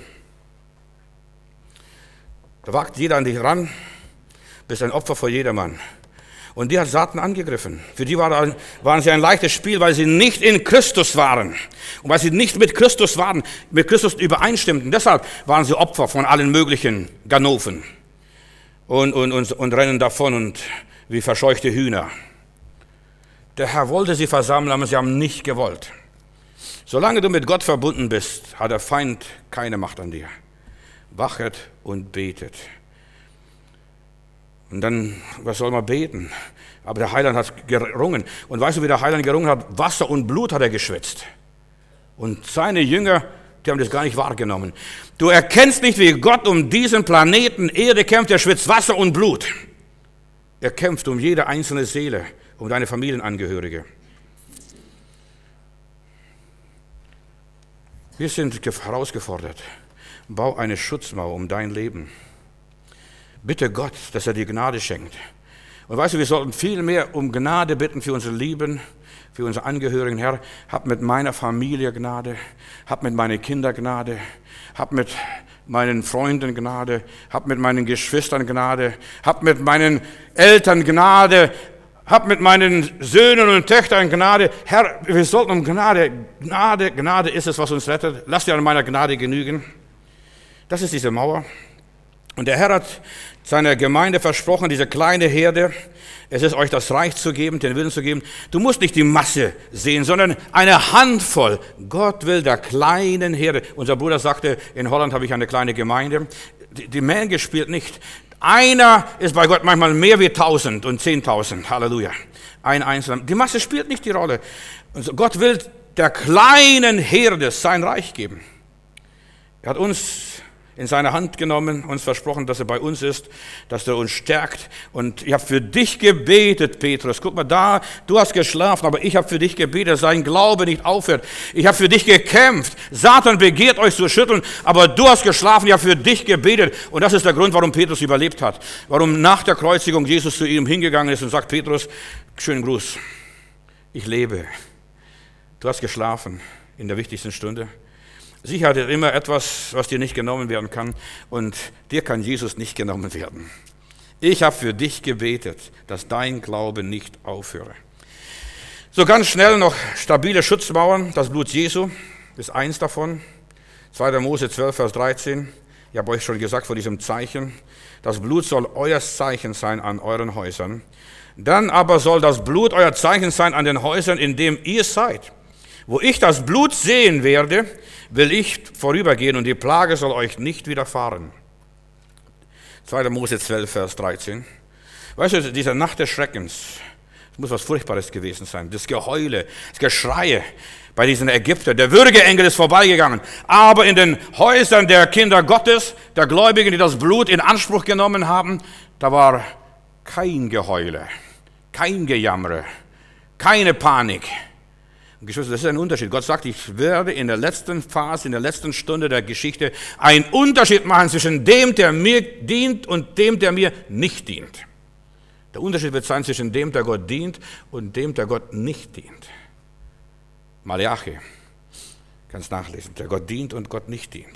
Da wagt jeder an dich ran, bist ein Opfer vor jedermann. Und die hat Satan angegriffen. Für die waren, waren sie ein leichtes Spiel, weil sie nicht in Christus waren. Und weil sie nicht mit Christus waren, mit Christus übereinstimmten. Deshalb waren sie Opfer von allen möglichen Ganoven. Und, und, und, und rennen davon und wie verscheuchte Hühner. Der Herr wollte sie versammeln, aber sie haben nicht gewollt. Solange du mit Gott verbunden bist, hat der Feind keine Macht an dir. Wachet und betet. Und dann, was soll man beten? Aber der Heiland hat gerungen. Und weißt du, wie der Heiland gerungen hat? Wasser und Blut hat er geschwitzt. Und seine Jünger, die haben das gar nicht wahrgenommen. Du erkennst nicht, wie Gott um diesen Planeten Erde kämpft. Er schwitzt Wasser und Blut. Er kämpft um jede einzelne Seele, um deine Familienangehörige. Wir sind herausgefordert. Bau eine Schutzmauer um dein Leben. Bitte Gott, dass er dir Gnade schenkt. Und weißt du, wir sollten viel mehr um Gnade bitten für unsere Lieben, für unsere Angehörigen. Herr, hab mit meiner Familie Gnade, hab mit meinen Kindern Gnade, hab mit meinen Freunden Gnade, hab mit meinen Geschwistern Gnade, hab mit meinen Eltern Gnade, hab mit meinen Söhnen und Töchtern Gnade. Herr, wir sollten um Gnade, Gnade, Gnade ist es, was uns rettet. Lass dir an meiner Gnade genügen. Das ist diese Mauer. Und der Herr hat seiner Gemeinde versprochen, diese kleine Herde, es ist euch das Reich zu geben, den Willen zu geben. Du musst nicht die Masse sehen, sondern eine Handvoll. Gott will der kleinen Herde. Unser Bruder sagte, in Holland habe ich eine kleine Gemeinde. Die, die Menge spielt nicht. Einer ist bei Gott manchmal mehr wie tausend und zehntausend. Halleluja. Ein Einzelner. Die Masse spielt nicht die Rolle. Also Gott will der kleinen Herde sein Reich geben. Er hat uns in seine Hand genommen, uns versprochen, dass er bei uns ist, dass er uns stärkt. Und ich habe für dich gebetet, Petrus. Guck mal da, du hast geschlafen, aber ich habe für dich gebetet, dass sein Glaube nicht aufhört. Ich habe für dich gekämpft. Satan begehrt euch zu schütteln, aber du hast geschlafen, ich habe für dich gebetet. Und das ist der Grund, warum Petrus überlebt hat. Warum nach der Kreuzigung Jesus zu ihm hingegangen ist und sagt, Petrus, schönen Gruß, ich lebe. Du hast geschlafen in der wichtigsten Stunde. Sicherheit ist immer etwas, was dir nicht genommen werden kann, und dir kann Jesus nicht genommen werden. Ich habe für dich gebetet, dass dein Glaube nicht aufhöre. So ganz schnell noch stabile Schutzmauern, das Blut Jesu ist eins davon. zweiter Mose zwölf, Vers dreizehn. Ich habe euch schon gesagt von diesem Zeichen. Das Blut soll euer Zeichen sein an euren Häusern. Dann aber soll das Blut euer Zeichen sein an den Häusern, in dem ihr seid. Wo ich das Blut sehen werde, will ich vorübergehen, und die Plage soll euch nicht widerfahren. zweiter Mose zwölf, Vers dreizehn. Weißt du, diese Nacht des Schreckens, es muss was Furchtbares gewesen sein. Das Geheule, das Geschreie bei diesen Ägyptern. Der Würgeengel ist vorbeigegangen. Aber in den Häusern der Kinder Gottes, der Gläubigen, die das Blut in Anspruch genommen haben, da war kein Geheule, kein Gejammere, keine Panik. Geschwister, das ist ein Unterschied. Gott sagt, ich werde in der letzten Phase, in der letzten Stunde der Geschichte einen Unterschied machen zwischen dem, der mir dient, und dem, der mir nicht dient. Der Unterschied wird sein zwischen dem, der Gott dient, und dem, der Gott nicht dient. Malachi, kannst nachlesen, der Gott dient und Gott nicht dient.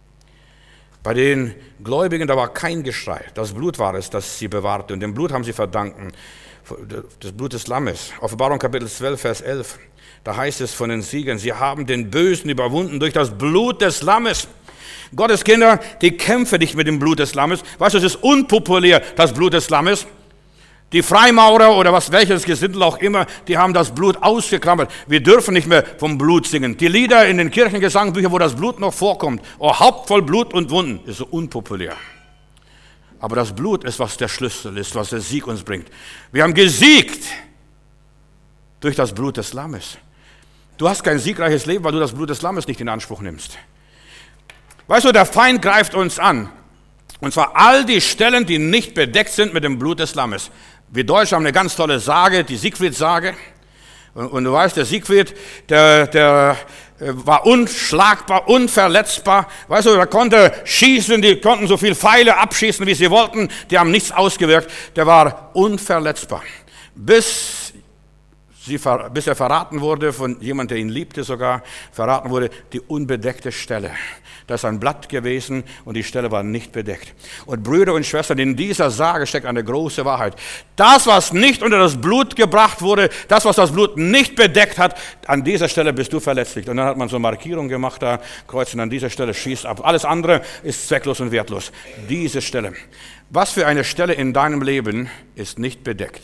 Bei den Gläubigen, da war kein Geschrei. Das Blut war es, das sie bewahrte, und dem Blut haben sie verdanken. Das Blut des Lammes. Offenbarung Kapitel zwölf, Vers elf. Da heißt es von den Siegern, sie haben den Bösen überwunden durch das Blut des Lammes. Gottes Kinder, die kämpfen nicht mit dem Blut des Lammes. Weißt du, es ist unpopulär, das Blut des Lammes. Die Freimaurer oder was, welches Gesindel auch immer, die haben das Blut ausgeklammert. Wir dürfen nicht mehr vom Blut singen. Die Lieder in den Kirchengesangbüchern, wo das Blut noch vorkommt, oh, Haupt voll Blut und Wunden, ist so unpopulär. Aber das Blut ist, was der Schlüssel ist, was der Sieg uns bringt. Wir haben gesiegt durch das Blut des Lammes. Du hast kein siegreiches Leben, weil du das Blut des Lammes nicht in Anspruch nimmst. Weißt du, der Feind greift uns an. Und zwar all die Stellen, die nicht bedeckt sind mit dem Blut des Lammes. Wir Deutsche haben eine ganz tolle Sage, die Siegfried-Sage. Und, und du weißt, der Siegfried, der, der war unschlagbar, unverletzbar. Weißt du, der konnte schießen, die konnten so viel Pfeile abschießen, wie sie wollten. Die haben nichts ausgewirkt. Der war unverletzbar. Bis Sie, bis er verraten wurde von jemandem, der ihn liebte sogar, verraten wurde, die unbedeckte Stelle. Das ist ein Blatt gewesen und die Stelle war nicht bedeckt. Und Brüder und Schwestern, in dieser Sage steckt eine große Wahrheit. Das, was nicht unter das Blut gebracht wurde, das, was das Blut nicht bedeckt hat, an dieser Stelle bist du verletzlich. Und dann hat man so Markierungen gemacht, da kreuzen an dieser Stelle, schießt ab. Alles andere ist zwecklos und wertlos. Diese Stelle. Was für eine Stelle in deinem Leben ist nicht bedeckt?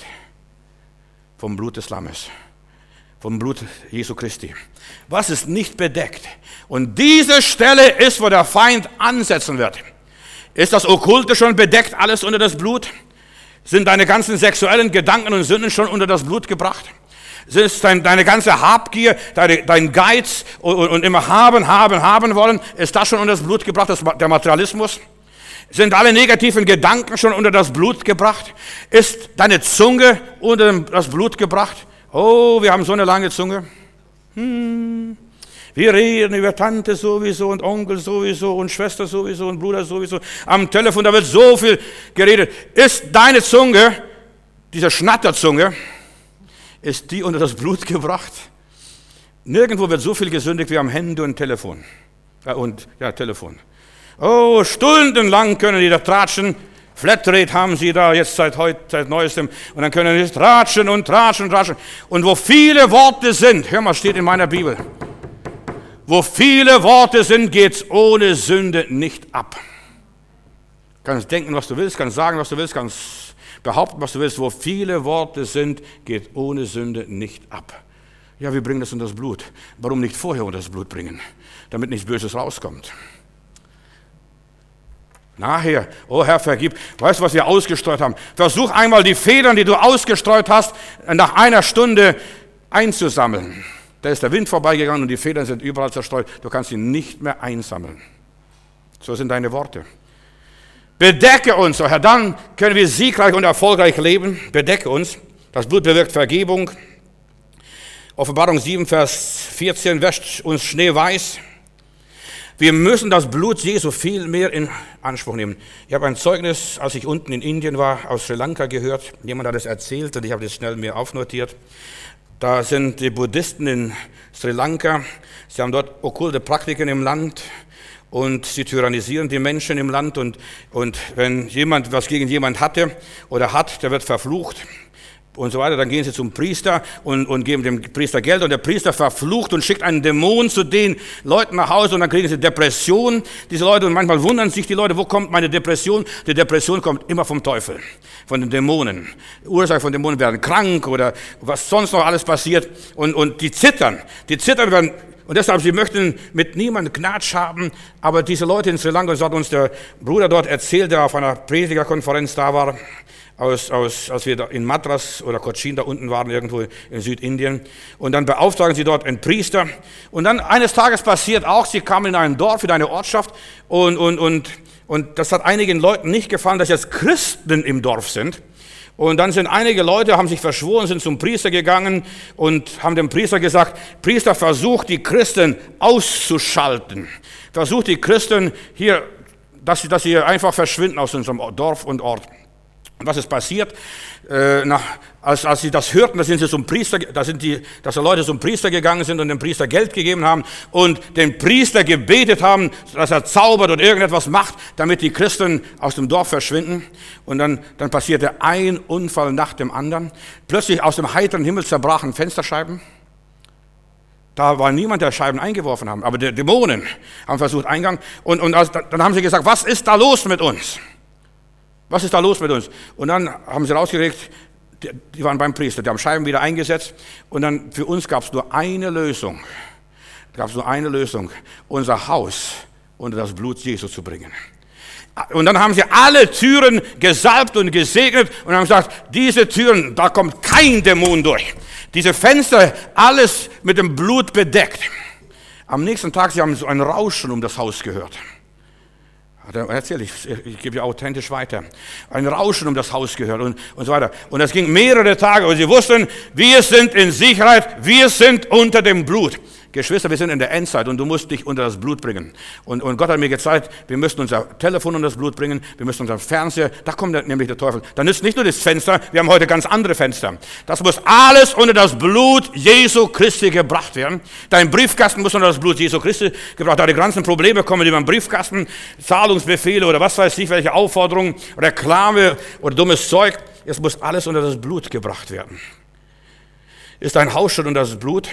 Vom Blut des Lammes, vom Blut Jesu Christi. Was ist nicht bedeckt? Und diese Stelle ist, wo der Feind ansetzen wird. Ist das Okkulte schon bedeckt, alles unter das Blut? Sind deine ganzen sexuellen Gedanken und Sünden schon unter das Blut gebracht? Ist dein, deine ganze Habgier, deine, dein Geiz und, und immer haben, haben, haben wollen, ist das schon unter das Blut gebracht, das, der Materialismus? Sind alle negativen Gedanken schon unter das Blut gebracht? Ist deine Zunge unter das Blut gebracht? Oh, wir haben so eine lange Zunge. Hm. Wir reden über Tante sowieso und Onkel sowieso und Schwester sowieso und Bruder sowieso. Am Telefon, da wird so viel geredet. Ist deine Zunge, diese Schnatterzunge, ist die unter das Blut gebracht? Nirgendwo wird so viel gesündigt wie am Handy und Telefon. Ja, und, ja, Telefon. Oh, stundenlang können die da tratschen. Flatrate haben sie da jetzt seit heute, seit neuestem. Und dann können sie tratschen und tratschen und tratschen. Und wo viele Worte sind, hör mal, steht in meiner Bibel, wo viele Worte sind, geht's ohne Sünde nicht ab. Kannst denken, was du willst, kannst sagen, was du willst, kannst behaupten, was du willst. Wo viele Worte sind, geht ohne Sünde nicht ab. Ja, wir bringen das unter das Blut. Warum nicht vorher unter das Blut bringen? Damit nichts Böses rauskommt. Nachher, oh Herr, vergib. Weißt du, was wir ausgestreut haben? Versuch einmal die Federn, die du ausgestreut hast, nach einer Stunde einzusammeln. Da ist der Wind vorbeigegangen und die Federn sind überall zerstreut. Du kannst sie nicht mehr einsammeln. So sind deine Worte. Bedecke uns, oh Herr, dann können wir siegreich und erfolgreich leben. Bedecke uns. Das Blut bewirkt Vergebung. Offenbarung sieben, Vers vierzehn, wäscht uns schneeweiß. Wir müssen das Blut Jesu viel mehr in Anspruch nehmen. Ich habe ein Zeugnis, als ich unten in Indien war, aus Sri Lanka gehört. Jemand hat es erzählt und ich habe das schnell mir aufnotiert. Da sind die Buddhisten in Sri Lanka. Sie haben dort okkulte Praktiken im Land und sie tyrannisieren die Menschen im Land. Und, und wenn jemand was gegen jemand hatte oder hat, der wird verflucht. Und so weiter, dann gehen sie zum Priester und, und geben dem Priester Geld und der Priester verflucht und schickt einen Dämon zu den Leuten nach Hause und dann kriegen sie Depression, diese Leute, und manchmal wundern sich die Leute, wo kommt meine Depression? Die Depression kommt immer vom Teufel, von den Dämonen. Die Ursache von Dämonen werden krank oder was sonst noch alles passiert und, und die zittern, die zittern werden. Und deshalb, sie möchten mit niemandem Knatsch haben, aber diese Leute in Sri Lanka, das hat uns der Bruder dort erzählt, der auf einer Predigerkonferenz da war, aus, aus, als wir da in Madras oder Cochin da unten waren, irgendwo in Südindien. Und dann beauftragen sie dort einen Priester. Und dann eines Tages passiert auch, sie kamen in ein Dorf, in eine Ortschaft und, und, und, und das hat einigen Leuten nicht gefallen, dass jetzt Christen im Dorf sind. Und dann sind einige Leute, haben sich verschworen, sind zum Priester gegangen und haben dem Priester gesagt, Priester, versucht die Christen auszuschalten. Versucht die Christen hier, dass sie, dass sie einfach verschwinden aus unserem Dorf und Ort. Und was ist passiert? Äh, nach, als, als sie das hörten, da sind sie zum Priester, da sind die, dass die Leute zum Priester gegangen sind und dem Priester Geld gegeben haben und den Priester gebetet haben, dass er zaubert und irgendetwas macht, damit die Christen aus dem Dorf verschwinden. Und dann, dann passierte ein Unfall nach dem anderen. Plötzlich aus dem heiteren Himmel zerbrachen Fensterscheiben. Da war niemand, der Scheiben eingeworfen hat, aber die Dämonen haben versucht Eingang. Und, und als, dann haben sie gesagt, was ist da los mit uns? Was ist da los mit uns? Und dann haben sie rausgeregt, die, die waren beim Priester, die haben Scheiben wieder eingesetzt. Und dann für uns gab es nur eine Lösung. Gab es nur eine Lösung, unser Haus unter das Blut Jesu zu bringen. Und dann haben sie alle Türen gesalbt und gesegnet und haben gesagt, diese Türen, da kommt kein Dämon durch. Diese Fenster, alles mit dem Blut bedeckt. Am nächsten Tag, sie haben so ein Rauschen um das Haus gehört. Erzähl ich, ich gebe ja authentisch weiter. Ein Rauschen um das Haus gehört und, und so weiter. Und das ging mehrere Tage und sie wussten, wir sind in Sicherheit, wir sind unter dem Blut. Geschwister, wir sind in der Endzeit und du musst dich unter das Blut bringen. Und, und Gott hat mir gezeigt, wir müssen unser Telefon unter das Blut bringen, wir müssen unseren Fernseher, da kommt nämlich der Teufel. Da nützt nicht nur das Fenster, wir haben heute ganz andere Fenster. Das muss alles unter das Blut Jesu Christi gebracht werden. Dein Briefkasten muss unter das Blut Jesu Christi gebracht werden. Deine ganzen Probleme kommen über den Briefkasten, Zahlungsbefehle oder was weiß ich, welche Aufforderungen, Reklame oder dummes Zeug. Es muss alles unter das Blut gebracht werden. Ist dein Haus schon unter das Blut?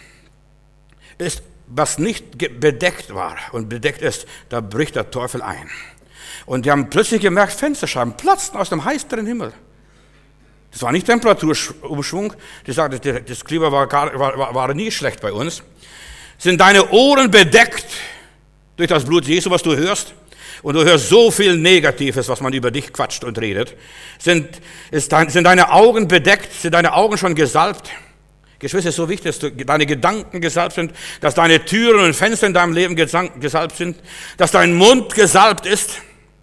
Ist, was nicht bedeckt war und bedeckt ist, da bricht der Teufel ein. Und die haben plötzlich gemerkt, Fensterscheiben platzten aus dem heiteren Himmel. Das war nicht Temperaturumschwung, die sagte, das Klima war, gar, war, war nie schlecht bei uns. Sind deine Ohren bedeckt durch das Blut Jesu, was du hörst? Und du hörst so viel Negatives, was man über dich quatscht und redet. Sind, ist dein, sind deine Augen bedeckt? Sind deine Augen schon gesalbt? Geschwister, es ist so wichtig, dass deine Gedanken gesalbt sind, dass deine Türen und Fenster in deinem Leben gesalbt sind, dass dein Mund gesalbt ist.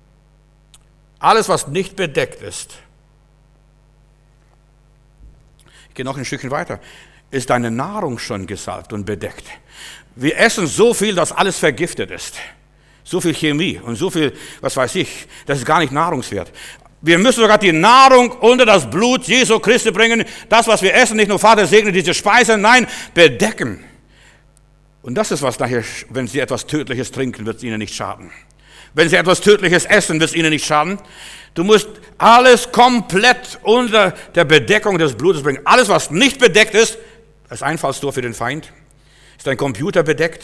Alles, was nicht bedeckt ist. Ich gehe noch ein Stückchen weiter. Ist deine Nahrung schon gesalbt und bedeckt? Wir essen so viel, dass alles vergiftet ist. So viel Chemie und so viel, was weiß ich, das ist gar nicht nahrungswert. Wir müssen sogar die Nahrung unter das Blut Jesu Christi bringen. Das, was wir essen, nicht nur Vater segne diese Speise, nein, bedecken. Und das ist was nachher, wenn Sie etwas Tödliches trinken, wird es Ihnen nicht schaden. Wenn Sie etwas Tödliches essen, wird es Ihnen nicht schaden. Du musst alles komplett unter der Bedeckung des Blutes bringen. Alles, was nicht bedeckt ist, ist Einfallstor für den Feind. Ist dein Computer bedeckt?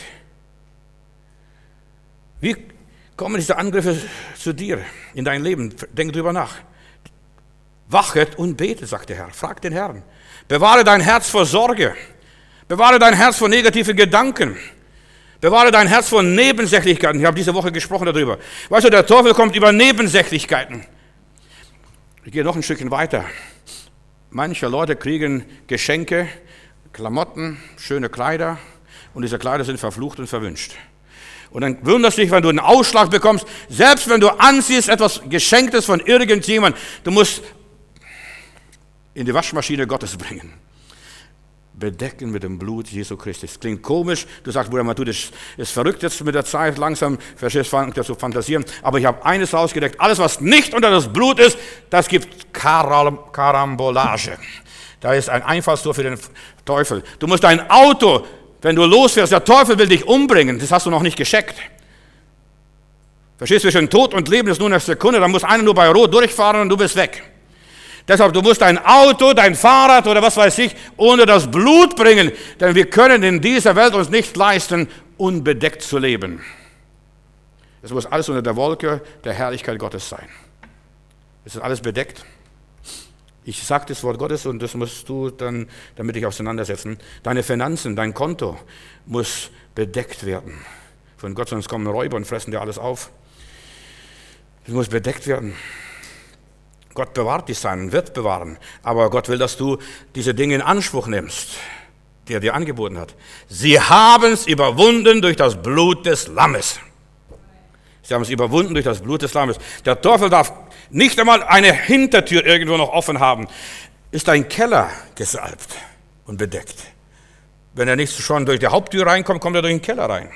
Wie kommen diese Angriffe zu dir in dein Leben? Denk drüber nach. Wachet und bete, sagt der Herr. Frag den Herrn. Bewahre dein Herz vor Sorge. Bewahre dein Herz vor negativen Gedanken. Bewahre dein Herz vor Nebensächlichkeiten. Ich habe diese Woche gesprochen darüber. Weißt du, der Teufel kommt über Nebensächlichkeiten. Ich gehe noch ein Stückchen weiter. Manche Leute kriegen Geschenke, Klamotten, schöne Kleider und diese Kleider sind verflucht und verwünscht. Und dann wunderst du dich, wenn du einen Ausschlag bekommst, selbst wenn du ansiehst, etwas Geschenktes von irgendjemandem, du musst in die Waschmaschine Gottes bringen. Bedecken mit dem Blut Jesu Christi. Das klingt komisch, du sagst, Bruder, du, das ist verrückt jetzt mit der Zeit, langsam verstehst du zu fantasieren, aber ich habe eines rausgedeckt, alles was nicht unter das Blut ist, das gibt Karam Karambolage. Da ist ein Einfallstor für den Teufel. Du musst dein Auto, wenn du losfährst, der Teufel will dich umbringen, das hast du noch nicht gescheckt. Verstehst du, zwischen Tod und Leben ist nur eine Sekunde, dann muss einer nur bei Rot durchfahren und du bist weg. Deshalb, du musst dein Auto, dein Fahrrad oder was weiß ich, ohne das Blut bringen, denn wir können in dieser Welt uns nicht leisten, unbedeckt zu leben. Es muss alles unter der Wolke der Herrlichkeit Gottes sein. Es ist alles bedeckt. Ich sage das Wort Gottes und das musst du dann damit dich auseinandersetzen. Deine Finanzen, dein Konto muss bedeckt werden. Von Gott, sonst kommen Räuber und fressen dir alles auf. Es muss bedeckt werden. Gott bewahrt dich sein, wird bewahren. Aber Gott will, dass du diese Dinge in Anspruch nimmst, die er dir angeboten hat. Sie haben es überwunden durch das Blut des Lammes. Sie haben es überwunden durch das Blut des Lammes. Der Teufel darf nicht einmal eine Hintertür irgendwo noch offen haben. Ist dein Keller gesalbt und bedeckt. Wenn er nicht schon durch die Haupttür reinkommt, kommt er durch den Keller rein.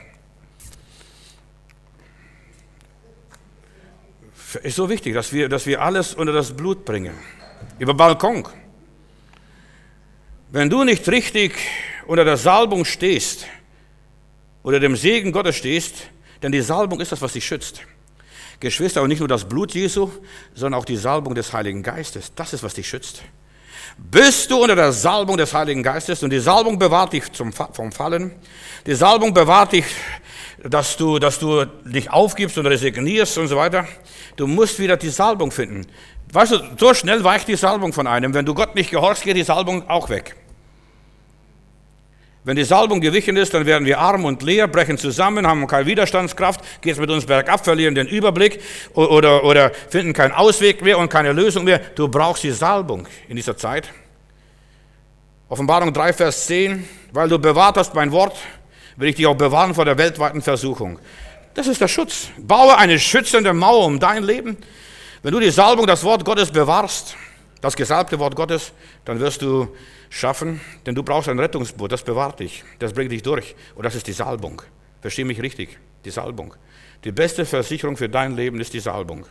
Ist so wichtig, dass wir, dass wir alles unter das Blut bringen. Über Balkon. Wenn du nicht richtig unter der Salbung stehst, unter dem Segen Gottes stehst, denn die Salbung ist das, was dich schützt. Geschwister, und nicht nur das Blut Jesu, sondern auch die Salbung des Heiligen Geistes. Das ist, was dich schützt. Bist du unter der Salbung des Heiligen Geistes und die Salbung bewahrt dich zum, vom Fallen. Die Salbung bewahrt dich, dass du, dass du dich aufgibst und resignierst und so weiter. Du musst wieder die Salbung finden. Weißt du, so schnell weicht die Salbung von einem. Wenn du Gott nicht gehorchst, geht die Salbung auch weg. Wenn die Salbung gewichen ist, dann werden wir arm und leer, brechen zusammen, haben keine Widerstandskraft, geht es mit uns bergab, verlieren den Überblick oder, oder finden keinen Ausweg mehr und keine Lösung mehr. Du brauchst die Salbung in dieser Zeit. Offenbarung drei, Vers zehn, weil du bewahrt hast mein Wort, will ich dich auch bewahren vor der weltweiten Versuchung. Das ist der Schutz. Baue eine schützende Mauer um dein Leben. Wenn du die Salbung, das Wort Gottes bewahrst, das gesalbte Wort Gottes, dann wirst du schaffen, denn du brauchst ein Rettungsboot, das bewahrt dich, das bringt dich durch. Und das ist die Salbung. Versteh mich richtig, die Salbung. Die beste Versicherung für dein Leben ist die Salbung.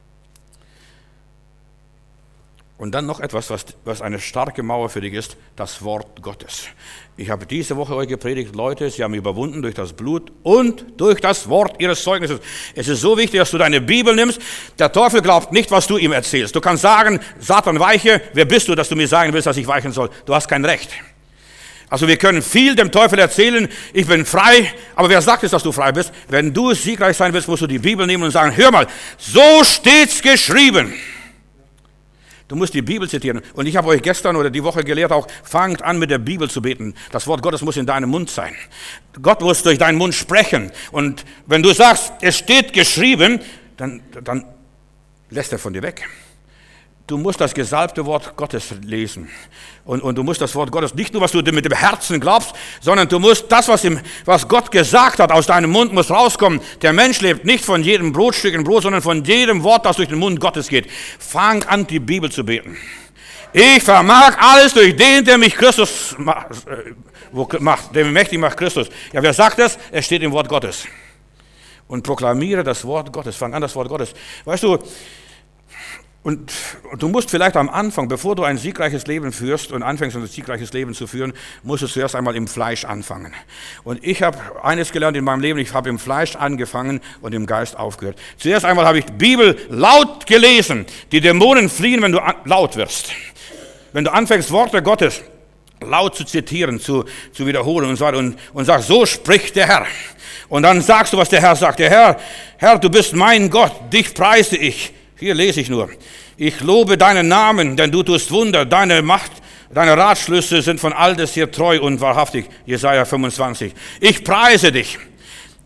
Und dann noch etwas, was, was eine starke Mauer für dich ist, das Wort Gottes. Ich habe diese Woche euch gepredigt, Leute, sie haben überwunden durch das Blut und durch das Wort ihres Zeugnisses. Es ist so wichtig, dass du deine Bibel nimmst. Der Teufel glaubt nicht, was du ihm erzählst. Du kannst sagen, Satan, weiche, wer bist du, dass du mir sagen willst, dass ich weichen soll? Du hast kein Recht. Also wir können viel dem Teufel erzählen, ich bin frei, aber wer sagt es, dass du frei bist? Wenn du siegreich sein willst, musst du die Bibel nehmen und sagen, hör mal, so steht's geschrieben. Du musst die Bibel zitieren. Und ich habe euch gestern oder die Woche gelehrt auch, fangt an mit der Bibel zu beten. Das Wort Gottes muss in deinem Mund sein. Gott muss durch deinen Mund sprechen. Und wenn du sagst, es steht geschrieben, dann, dann lässt er von dir weg. Du musst das gesalbte Wort Gottes lesen. Und, und du musst das Wort Gottes, nicht nur, was du mit dem Herzen glaubst, sondern du musst das, was, ihm, was Gott gesagt hat, aus deinem Mund muss rauskommen. Der Mensch lebt nicht von jedem Brotstück in Brot, sondern von jedem Wort, das durch den Mund Gottes geht. Fang an, die Bibel zu beten. Ich vermag alles durch den, der mich Christus macht, der mich mächtig macht, Christus. Ja, wer sagt das? Es steht im Wort Gottes. Und proklamiere das Wort Gottes. Fang an, das Wort Gottes. Weißt du, Und, und du musst vielleicht am Anfang, bevor du ein siegreiches Leben führst und anfängst, ein siegreiches Leben zu führen, musst du zuerst einmal im Fleisch anfangen. Und ich habe eines gelernt in meinem Leben, ich habe im Fleisch angefangen und im Geist aufgehört. Zuerst einmal habe ich die Bibel laut gelesen. Die Dämonen fliehen, wenn du an, laut wirst. Wenn du anfängst, Worte Gottes laut zu zitieren, zu, zu wiederholen und so weiter und, und sagst, so spricht der Herr. Und dann sagst du, was der Herr sagt. Der Herr, Herr, du bist mein Gott, dich preise ich. Hier lese ich nur. Ich lobe deinen Namen, denn du tust Wunder. Deine Macht, deine Ratschlüsse sind von Alters her treu und wahrhaftig. Jesaja fünfundzwanzig. Ich preise dich.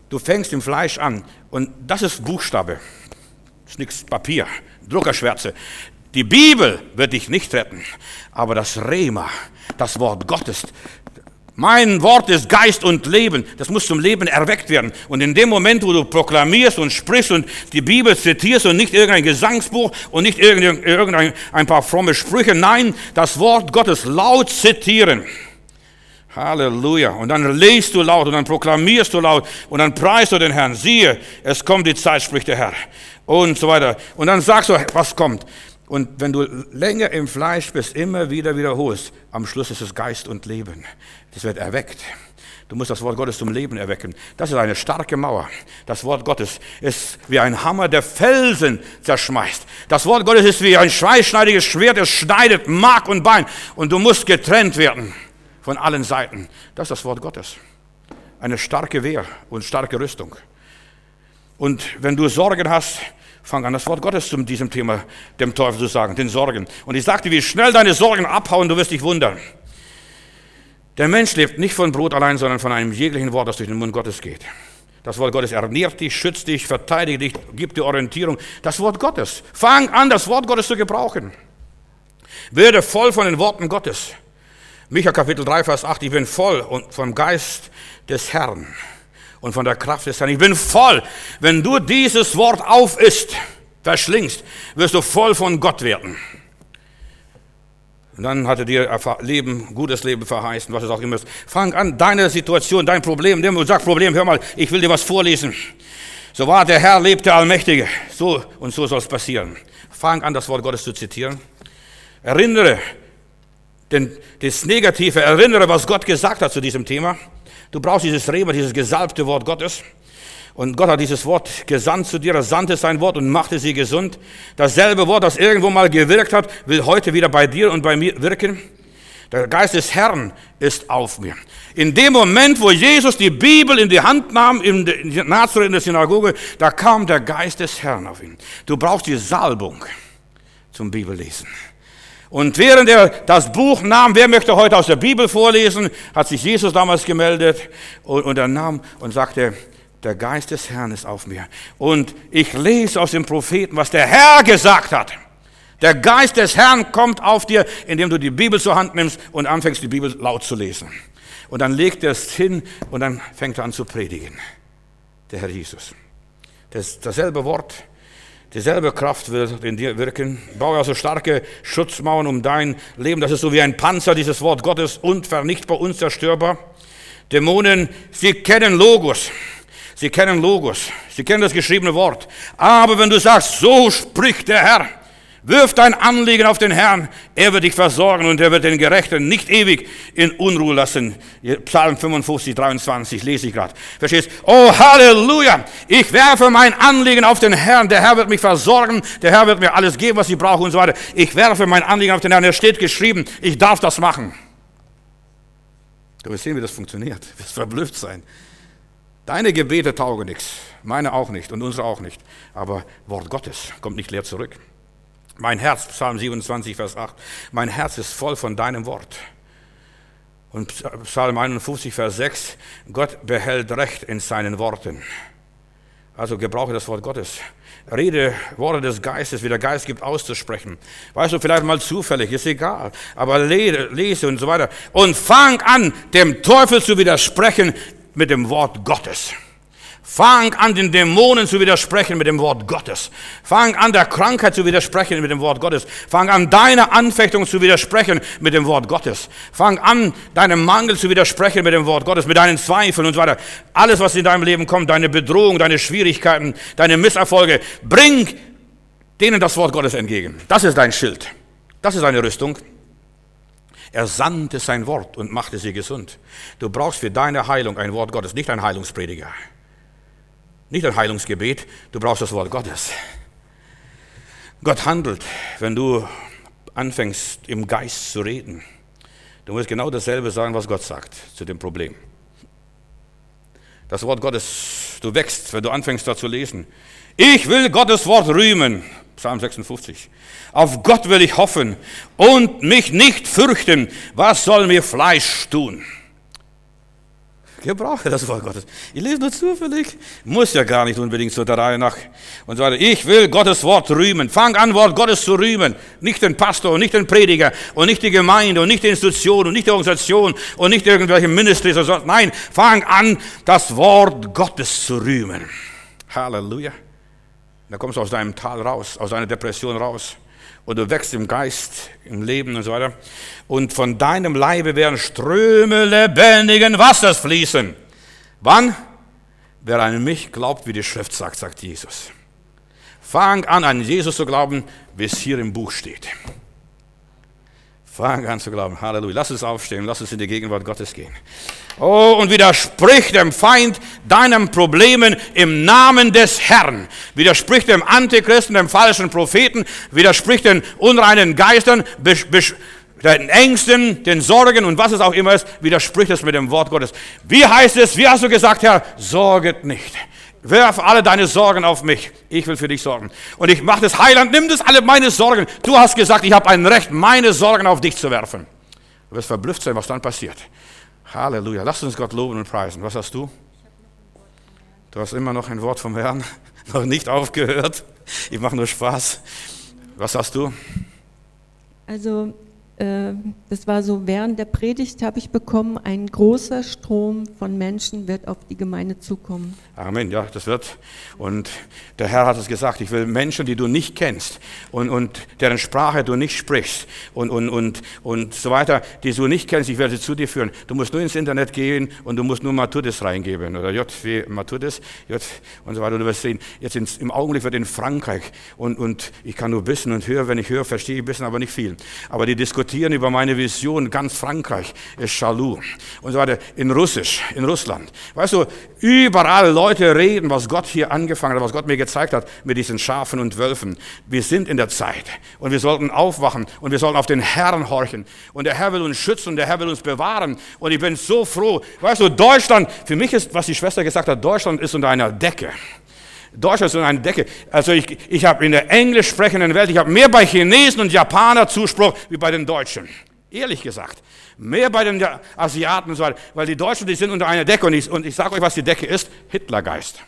Du fängst im Fleisch an und das ist Buchstabe. Das ist nichts Papier, Druckerschwärze. Die Bibel wird dich nicht retten, aber das Rema, das Wort Gottes, mein Wort ist Geist und Leben, das muss zum Leben erweckt werden. Und in dem Moment, wo du proklamierst und sprichst und die Bibel zitierst und nicht irgendein Gesangsbuch und nicht irgendein ein paar fromme Sprüche, nein, das Wort Gottes laut zitieren. Halleluja. Und dann lest du laut und dann proklamierst du laut und dann preist du den Herrn. Siehe, es kommt die Zeit, spricht der Herr. Und so weiter. Und dann sagst du, was kommt. Und wenn du länger im Fleisch bist, immer wieder wiederholst, am Schluss ist es Geist und Leben. Das wird erweckt. Du musst das Wort Gottes zum Leben erwecken. Das ist eine starke Mauer. Das Wort Gottes ist wie ein Hammer, der Felsen zerschmeißt. Das Wort Gottes ist wie ein zweischneidiges Schwert, es schneidet Mark und Bein. Und du musst getrennt werden von allen Seiten. Das ist das Wort Gottes. Eine starke Wehr und starke Rüstung. Und wenn du Sorgen hast, fang an, das Wort Gottes zu diesem Thema dem Teufel zu sagen, den Sorgen. Und ich sagte, wie schnell deine Sorgen abhauen, du wirst dich wundern. Der Mensch lebt nicht von Brot allein, sondern von einem jeglichen Wort, das durch den Mund Gottes geht. Das Wort Gottes ernährt dich, schützt dich, verteidigt dich, gibt dir Orientierung. Das Wort Gottes. Fang an, das Wort Gottes zu gebrauchen. Werde voll von den Worten Gottes. Micha Kapitel drei, Vers acht, ich bin voll und vom Geist des Herrn und von der Kraft des Herrn. Ich bin voll. Wenn du dieses Wort aufisst, verschlingst, wirst du voll von Gott werden. Und dann hat er dir Leben, gutes Leben verheißen, was es auch immer ist. Fang an, deine Situation, dein Problem, nimm und sag, Problem, hör mal, ich will dir was vorlesen. So wahr der Herr lebt, der Allmächtige. So und so soll es passieren. Fang an, das Wort Gottes zu zitieren. Erinnere, denn das Negative, erinnere, was Gott gesagt hat zu diesem Thema. Du brauchst dieses Rema, dieses gesalbte Wort Gottes. Und Gott hat dieses Wort gesandt zu dir, er sandte sein Wort und machte sie gesund. Dasselbe Wort, das irgendwo mal gewirkt hat, will heute wieder bei dir und bei mir wirken. Der Geist des Herrn ist auf mir. In dem Moment, wo Jesus die Bibel in die Hand nahm, in Nazareth in der Synagoge, da kam der Geist des Herrn auf ihn. Du brauchst die Salbung zum Bibellesen. Und während er das Buch nahm, wer möchte heute aus der Bibel vorlesen, hat sich Jesus damals gemeldet und, und er nahm und sagte, der Geist des Herrn ist auf mir. Und ich lese aus dem Propheten, was der Herr gesagt hat. Der Geist des Herrn kommt auf dir, indem du die Bibel zur Hand nimmst und anfängst, die Bibel laut zu lesen. Und dann legt er es hin und dann fängt er an zu predigen. Der Herr Jesus. Das, dasselbe Wort, dieselbe Kraft wird in dir wirken. Baue also starke Schutzmauern um dein Leben. Das ist so wie ein Panzer, dieses Wort Gottes, unvernichtbar, unzerstörbar. Dämonen, sie kennen Logos. Sie kennen Logos, sie kennen das geschriebene Wort. Aber wenn du sagst, so spricht der Herr, wirf dein Anliegen auf den Herrn, er wird dich versorgen und er wird den Gerechten nicht ewig in Unruhe lassen. Psalm fünfundfünfzig, dreiundzwanzig lese ich gerade. Verstehst? Oh Halleluja, ich werfe mein Anliegen auf den Herrn, der Herr wird mich versorgen, der Herr wird mir alles geben, was ich brauche und so weiter. Ich werfe mein Anliegen auf den Herrn, er steht geschrieben, ich darf das machen. Du wirst sehen, wie das funktioniert, du wirst verblüfft sein. Deine Gebete taugen nichts, meine auch nicht und unsere auch nicht. Aber Wort Gottes kommt nicht leer zurück. Mein Herz, Psalm siebenundzwanzig, Vers acht, mein Herz ist voll von deinem Wort. Und Psalm einundfünfzig, Vers sechs, Gott behält Recht in seinen Worten. Also gebrauche das Wort Gottes. Rede Worte des Geistes, wie der Geist gibt, auszusprechen. Weißt du, vielleicht mal zufällig, ist egal. Aber lese, lese und so weiter. Und fang an, dem Teufel zu widersprechen, mit dem Wort Gottes. Fang an, den Dämonen zu widersprechen mit dem Wort Gottes. Fang an, der Krankheit zu widersprechen mit dem Wort Gottes. Fang an, deiner Anfechtung zu widersprechen mit dem Wort Gottes. Fang an, deinem Mangel zu widersprechen mit dem Wort Gottes, mit deinen Zweifeln und so weiter. Alles, was in deinem Leben kommt, deine Bedrohung, deine Schwierigkeiten, deine Misserfolge, bring denen das Wort Gottes entgegen. Das ist dein Schild. Das ist deine Rüstung. Er sandte sein Wort und machte sie gesund. Du brauchst für deine Heilung ein Wort Gottes, nicht ein Heilungsprediger. Nicht ein Heilungsgebet, du brauchst das Wort Gottes. Gott handelt, wenn du anfängst, im Geist zu reden. Du musst genau dasselbe sagen, was Gott sagt zu dem Problem. Das Wort Gottes, du wächst, wenn du anfängst, da zu lesen. Ich will Gottes Wort rühmen. Psalm sechsundfünfzig. Auf Gott will ich hoffen und mich nicht fürchten. Was soll mir Fleisch tun? Gebrauche das Wort Gottes. Ich lese nur zufällig. Muss ja gar nicht unbedingt so der Reihe nach. Und so weiter. Ich will Gottes Wort rühmen. Fang an, Wort Gottes zu rühmen. Nicht den Pastor und nicht den Prediger und nicht die Gemeinde und nicht die Institution und nicht die Organisation und nicht irgendwelche Ministries oder so. Nein, fang an, das Wort Gottes zu rühmen. Halleluja. Da kommst du aus deinem Tal raus, aus deiner Depression raus. Und du wächst im Geist, im Leben und so weiter. Und von deinem Leibe werden Ströme lebendigen Wassers fließen. Wann? Wer an mich glaubt, wie die Schrift sagt, sagt Jesus. Fang an, an Jesus zu glauben, wie es hier im Buch steht. Fang an zu glauben. Halleluja. Lass uns aufstehen, lass uns in die Gegenwart Gottes gehen. Oh, und widersprich dem Feind deinen Problemen im Namen des Herrn. Widersprich dem Antichristen, dem falschen Propheten, widersprich den unreinen Geistern, besch, besch, den Ängsten, den Sorgen und was es auch immer ist, widersprich es mit dem Wort Gottes. Wie heißt es, wie hast du gesagt, Herr, sorget nicht. Werf alle deine Sorgen auf mich. Ich will für dich sorgen. Und ich mache das Heiland, nimm das alle meine Sorgen. Du hast gesagt, ich habe ein Recht, meine Sorgen auf dich zu werfen. Du wirst verblüfft sein, was dann passiert. Halleluja. Lass uns Gott loben und preisen. Was hast du? Du hast immer noch ein Wort vom Herrn. Noch nicht aufgehört. Ich mache nur Spaß. Was hast du? Also, äh, das war so, während der Predigt habe ich bekommen, ein großer Strom von Menschen wird auf die Gemeinde zukommen. Amen, ja, das wird. Und der Herr hat es gesagt, ich will Menschen, die du nicht kennst und, und deren Sprache du nicht sprichst und, und, und, und so weiter, die du nicht kennst, ich werde sie zu dir führen. Du musst nur ins Internet gehen und du musst nur Matthäus reingeben oder J W Matthäus, J und so weiter. Du wirst sehen, jetzt ins, im Augenblick wird in Frankreich und, und ich kann nur wissen und hören, wenn ich höre, verstehe ich ein bisschen, aber nicht viel. Aber die diskutieren über meine Vision, ganz Frankreich ist Chalou und so weiter, in Russisch, in Russland. Weißt du, überall Leute reden, was Gott hier angefangen hat, was Gott mir gezeigt hat mit diesen Schafen und Wölfen. Wir sind in der Zeit und wir sollten aufwachen und wir sollten auf den Herrn horchen. Und der Herr will uns schützen und der Herr will uns bewahren. Und ich bin so froh. Weißt du, Deutschland, für mich ist, was die Schwester gesagt hat, Deutschland ist unter einer Decke. Deutschland ist unter einer Decke. Also ich, ich habe in der englisch sprechenden Welt, ich habe mehr bei Chinesen und Japanern Zuspruch wie bei den Deutschen. Ehrlich gesagt. Mehr bei den Asiaten und so weiter. Weil die Deutschen, die sind unter einer Decke. Und ich, und ich sage euch, was die Decke ist. Hitlergeist.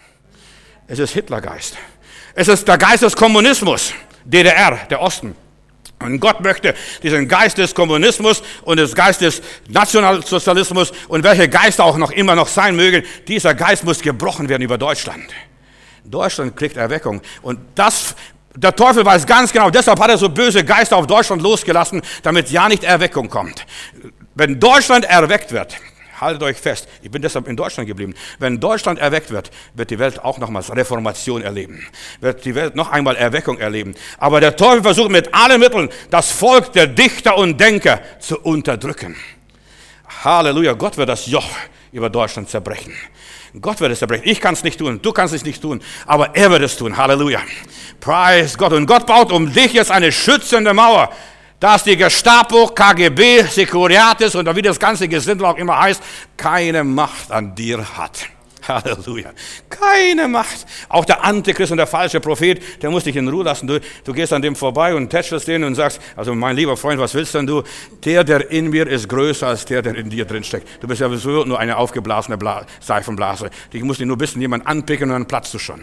Es ist Hitlergeist. Es ist der Geist des Kommunismus. D D R, der Osten. Und Gott möchte diesen Geist des Kommunismus und des Geist des Nationalsozialismus und welche Geister auch noch immer noch sein mögen, dieser Geist muss gebrochen werden über Deutschland. Deutschland kriegt Erweckung. Und das, der Teufel weiß ganz genau, deshalb hat er so böse Geister auf Deutschland losgelassen, damit ja nicht Erweckung kommt. Wenn Deutschland erweckt wird, haltet euch fest, ich bin deshalb in Deutschland geblieben, wenn Deutschland erweckt wird, wird die Welt auch nochmals Reformation erleben, wird die Welt noch einmal Erweckung erleben. Aber der Teufel versucht mit allen Mitteln, das Volk der Dichter und Denker zu unterdrücken. Halleluja, Gott wird das Joch über Deutschland zerbrechen. Gott wird es zerbrechen. Ich kann es nicht tun, du kannst es nicht tun, aber er wird es tun. Halleluja. Preis Gott. Und Gott baut um dich jetzt eine schützende Mauer, dass die Gestapo, K G B, Securitas und wie das ganze Gesindel auch immer heißt, keine Macht an dir hat. Halleluja. Keine Macht. Auch der Antichrist und der falsche Prophet, der muss dich in Ruhe lassen. Du, du gehst an dem vorbei und tätschelst den und sagst, also mein lieber Freund, was willst denn du? Der, der in mir ist größer als der, der in dir drin steckt. Du bist ja sowieso nur eine aufgeblasene Bla- Seifenblase. Ich muss dich nur ein bisschen jemand anpicken und dann platzt du schon.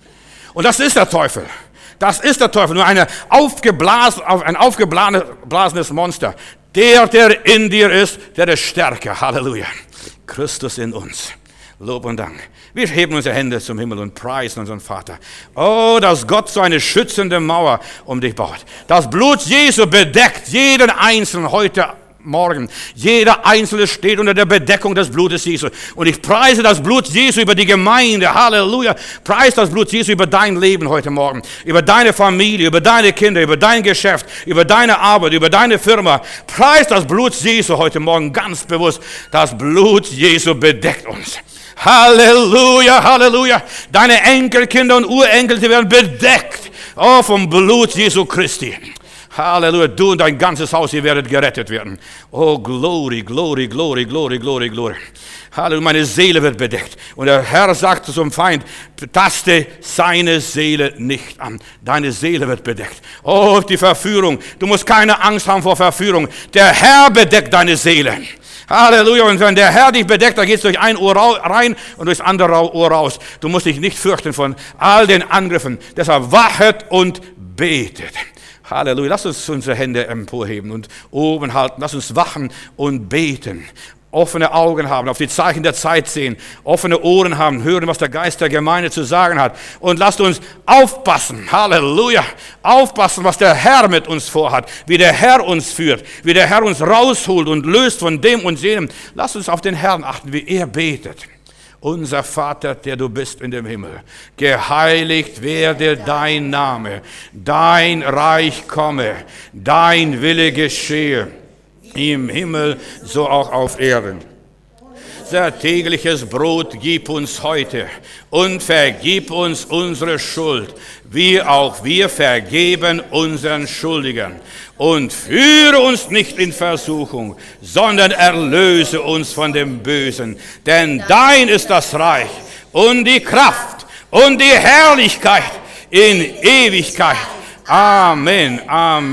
Und das ist der Teufel. Das ist der Teufel, nur eine aufgeblasen, ein aufgeblasenes Monster. Der, der in dir ist, der ist stärker. Halleluja. Christus in uns. Lob und Dank. Wir heben unsere Hände zum Himmel und preisen unseren Vater. Oh, dass Gott so eine schützende Mauer um dich baut. Das Blut Jesu bedeckt jeden Einzelnen heute Morgen. Jeder Einzelne steht unter der Bedeckung des Blutes Jesu. Und ich preise das Blut Jesu über die Gemeinde. Halleluja. Preis das Blut Jesu über dein Leben heute Morgen. Über deine Familie, über deine Kinder, über dein Geschäft, über deine Arbeit, über deine Firma. Preis das Blut Jesu heute Morgen ganz bewusst. Das Blut Jesu bedeckt uns. Halleluja, Halleluja. Deine Enkelkinder und Urenkel, die werden bedeckt. Oh, vom Blut Jesu Christi. Halleluja, du und dein ganzes Haus, ihr werdet gerettet werden. Oh, Glory, Glory, Glory, Glory, Glory, Glory. Halleluja, meine Seele wird bedeckt. Und der Herr sagt zum Feind, taste seine Seele nicht an. Deine Seele wird bedeckt. Oh, die Verführung. Du musst keine Angst haben vor Verführung. Der Herr bedeckt deine Seele. Halleluja. Und wenn der Herr dich bedeckt, dann geht es durch ein Ohr rein und durchs andere Ohr raus. Du musst dich nicht fürchten von all den Angriffen. Deshalb wachet und betet. Halleluja. Lass uns unsere Hände emporheben und oben halten. Lass uns wachen und beten. Offene Augen haben, auf die Zeichen der Zeit sehen, offene Ohren haben, hören, was der Geist der Gemeinde zu sagen hat. Und lasst uns aufpassen, Halleluja, aufpassen, was der Herr mit uns vorhat, wie der Herr uns führt, wie der Herr uns rausholt und löst von dem und jenem. Lasst uns auf den Herrn achten, wie er betet. Unser Vater, der du bist in dem Himmel, geheiligt werde dein Name, dein Reich komme, dein Wille geschehe. Im Himmel, so auch auf Erden. Unser tägliches Brot gib uns heute und vergib uns unsere Schuld, wie auch wir vergeben unseren Schuldigern. Und führe uns nicht in Versuchung, sondern erlöse uns von dem Bösen. Denn dein ist das Reich und die Kraft und die Herrlichkeit in Ewigkeit. Amen. Amen.